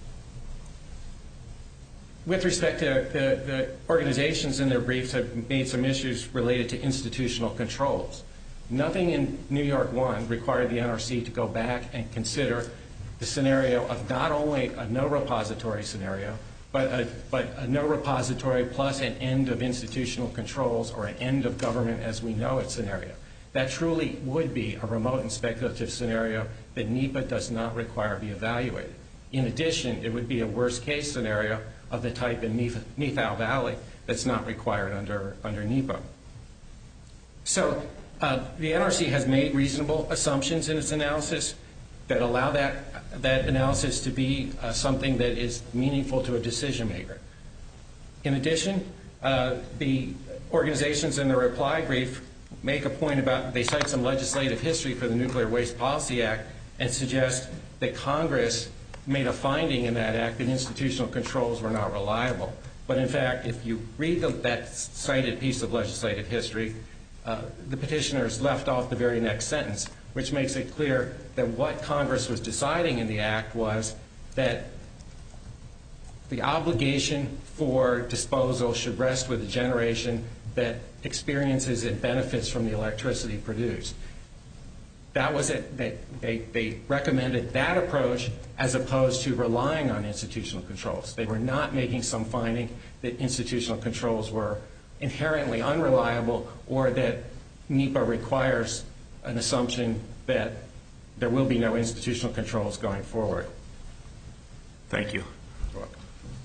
With respect to the, the organizations in their briefs have made some issues related to institutional controls. Nothing in New York one required the N R C to go back and consider the scenario of not only a no repository scenario, but a, but a no repository plus an end of institutional controls or an end of government as we know it scenario. That truly would be a remote and speculative scenario that NEPA does not require be evaluated. In addition, it would be a worst case scenario of the type in Neathal Valley that's not required under, under NEPA. So uh, the N R C has made reasonable assumptions in its analysis that allow that, that analysis to be uh, something that is meaningful to a decision maker. In addition, uh, the organizations in the reply brief make a point about, they cite some legislative history for the Nuclear Waste Policy Act and suggest that Congress made a finding in that act that institutional controls were not reliable. But in fact, if you read the, that cited piece of legislative history, uh, the petitioners left off the very next sentence, which makes it clear that what Congress was deciding in the act was that the obligation for disposal should rest with a generation that experiences and benefits from the electricity produced. That was it. They, they, they recommended that approach as opposed to relying on institutional controls. They were not making some finding that institutional controls were inherently unreliable or that NEPA requires an assumption that there will be no institutional controls going forward. Thank you. You're welcome.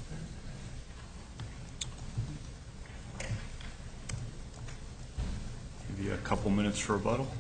Give you a couple minutes for rebuttal.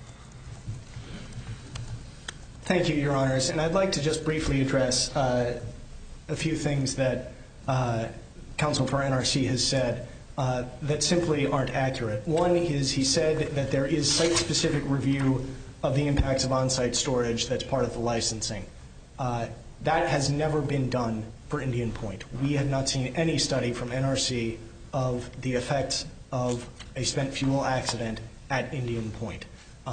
Thank you, Your Honors. And I'd like to just briefly address uh, a few things that uh, Counsel for N R C has said uh, that simply aren't accurate. One is he said that there is site-specific review of the impacts of on-site storage that's part of the licensing. Uh, that has never been done for Indian Point. We have not seen any study from N R C of the effects of a spent fuel accident at Indian Point. Uh,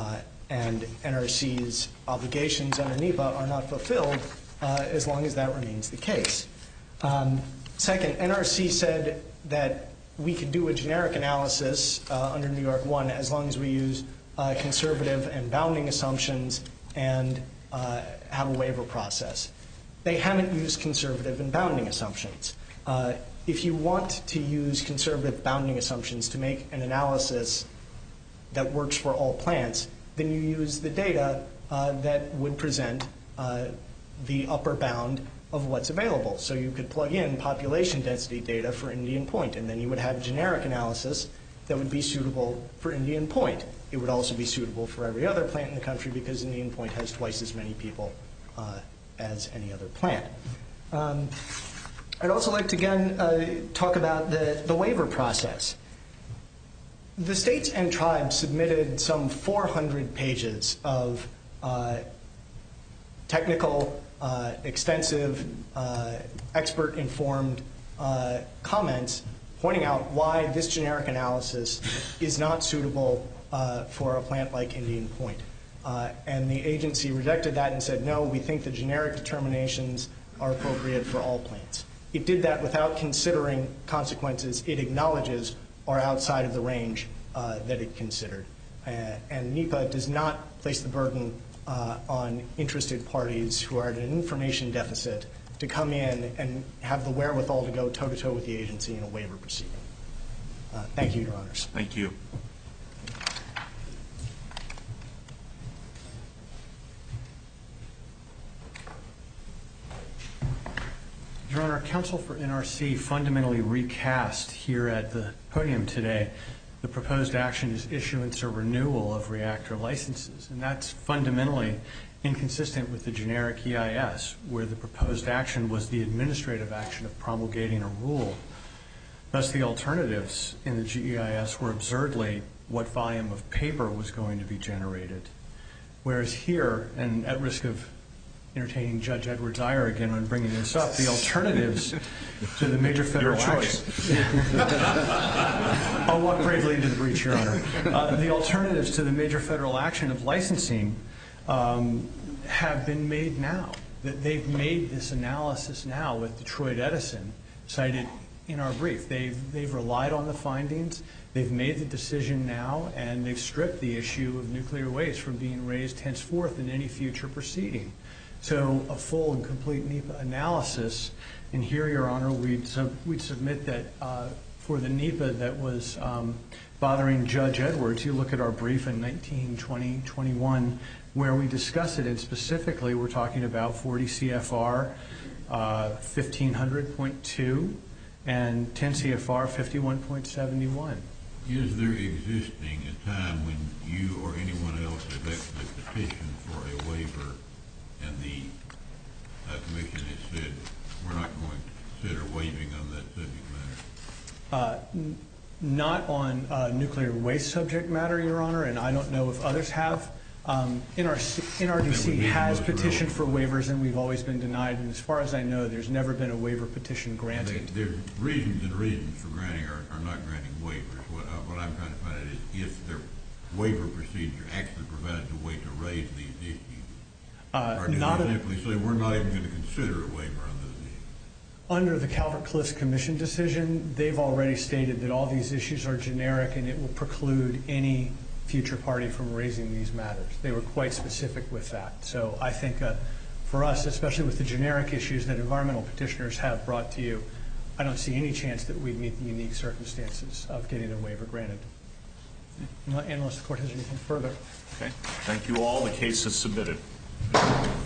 and N R C's obligations under NEPA are not fulfilled uh, as long as that remains the case. Um, second, N R C said that we could do a generic analysis uh, under New York one as long as we use uh, conservative and bounding assumptions and uh, have a waiver process. They haven't used conservative and bounding assumptions. Uh, if you want to use conservative bounding assumptions to make an analysis that works for all plants, then you use the data uh, that would present uh, the upper bound of what's available. So you could plug in population density data for Indian Point, and then you would have a generic analysis that would be suitable for Indian Point. It would also be suitable for every other plant in the country because Indian Point has twice as many people uh, as any other plant. Um, I'd also like to again uh, talk about the, the waiver process. The states and tribes submitted some four hundred pages of uh, technical, uh, extensive, uh, expert-informed uh, comments pointing out why this generic analysis is not suitable uh, for a plant like Indian Point. Uh, and the agency rejected that and said, no, we think the generic determinations are appropriate for all plants. It did that without considering consequences it acknowledges are outside of the range uh, that it considered. Uh, and NEPA does not place the burden uh, on interested parties who are at an information deficit to come in and have the wherewithal to go toe-to-toe with the agency in a waiver proceeding. Uh, thank you, Your Honors. Thank you. Your Honor, counsel for N R C fundamentally recast here at the podium today the proposed action is issuance or renewal of reactor licenses, and that's fundamentally inconsistent with the generic E I S, where the proposed action was the administrative action of promulgating a rule. Thus, the alternatives in the G E I S were absurdly what volume of paper was going to be generated. Whereas here, and at risk of entertaining Judge Edwards' ire again on bringing this up, the alternatives to the major federal action. I'll walk bravely into the breach, Your Honor. Uh, the alternatives to the major federal action of licensing um, have been made now. That they've made this analysis now with Detroit Edison cited in our brief. They've, they've relied on the findings. They've made the decision now, and they've stripped the issue of nuclear waste from being raised henceforth in any future proceeding. So a full and complete NEPA analysis, and here, Your Honor, we'd, sub we'd submit that uh, for the NEPA that was um, bothering Judge Edwards, you look at our brief in nineteen, twenty, twenty-one, where we discuss it, and specifically we're talking about forty C F R uh, fifteen hundred point two and ten C F R fifty-one point seven one. Is there existing a time when you or anyone else has actually petitioned for a waiver and the uh, commission has said we're not going to consider waiving on that subject matter? Uh, n not on uh, nuclear waste subject matter, Your Honor, and I don't know if others have. Um, N R C, N R D C has petitioned for waivers, and we've always been denied. And as far as I know, there's never been a waiver petition granted. There are reasons and reasons for granting or, or not granting waivers. What, uh, what I'm trying to find out is if their waiver procedure actually provides a way to raise these issues. Uh, or do not they a, simply say we're not even going to consider a waiver on those issues? Under the Calvert Cliffs Commission decision, they've already stated that all these issues are generic and it will preclude any future party from raising these matters. They were quite specific with that. So I think uh, for us, especially with the generic issues that environmental petitioners have brought to you, I don't see any chance that we'd meet the unique circumstances of getting a waiver granted. Unless the court has anything further. Okay. Thank you all. The case is submitted.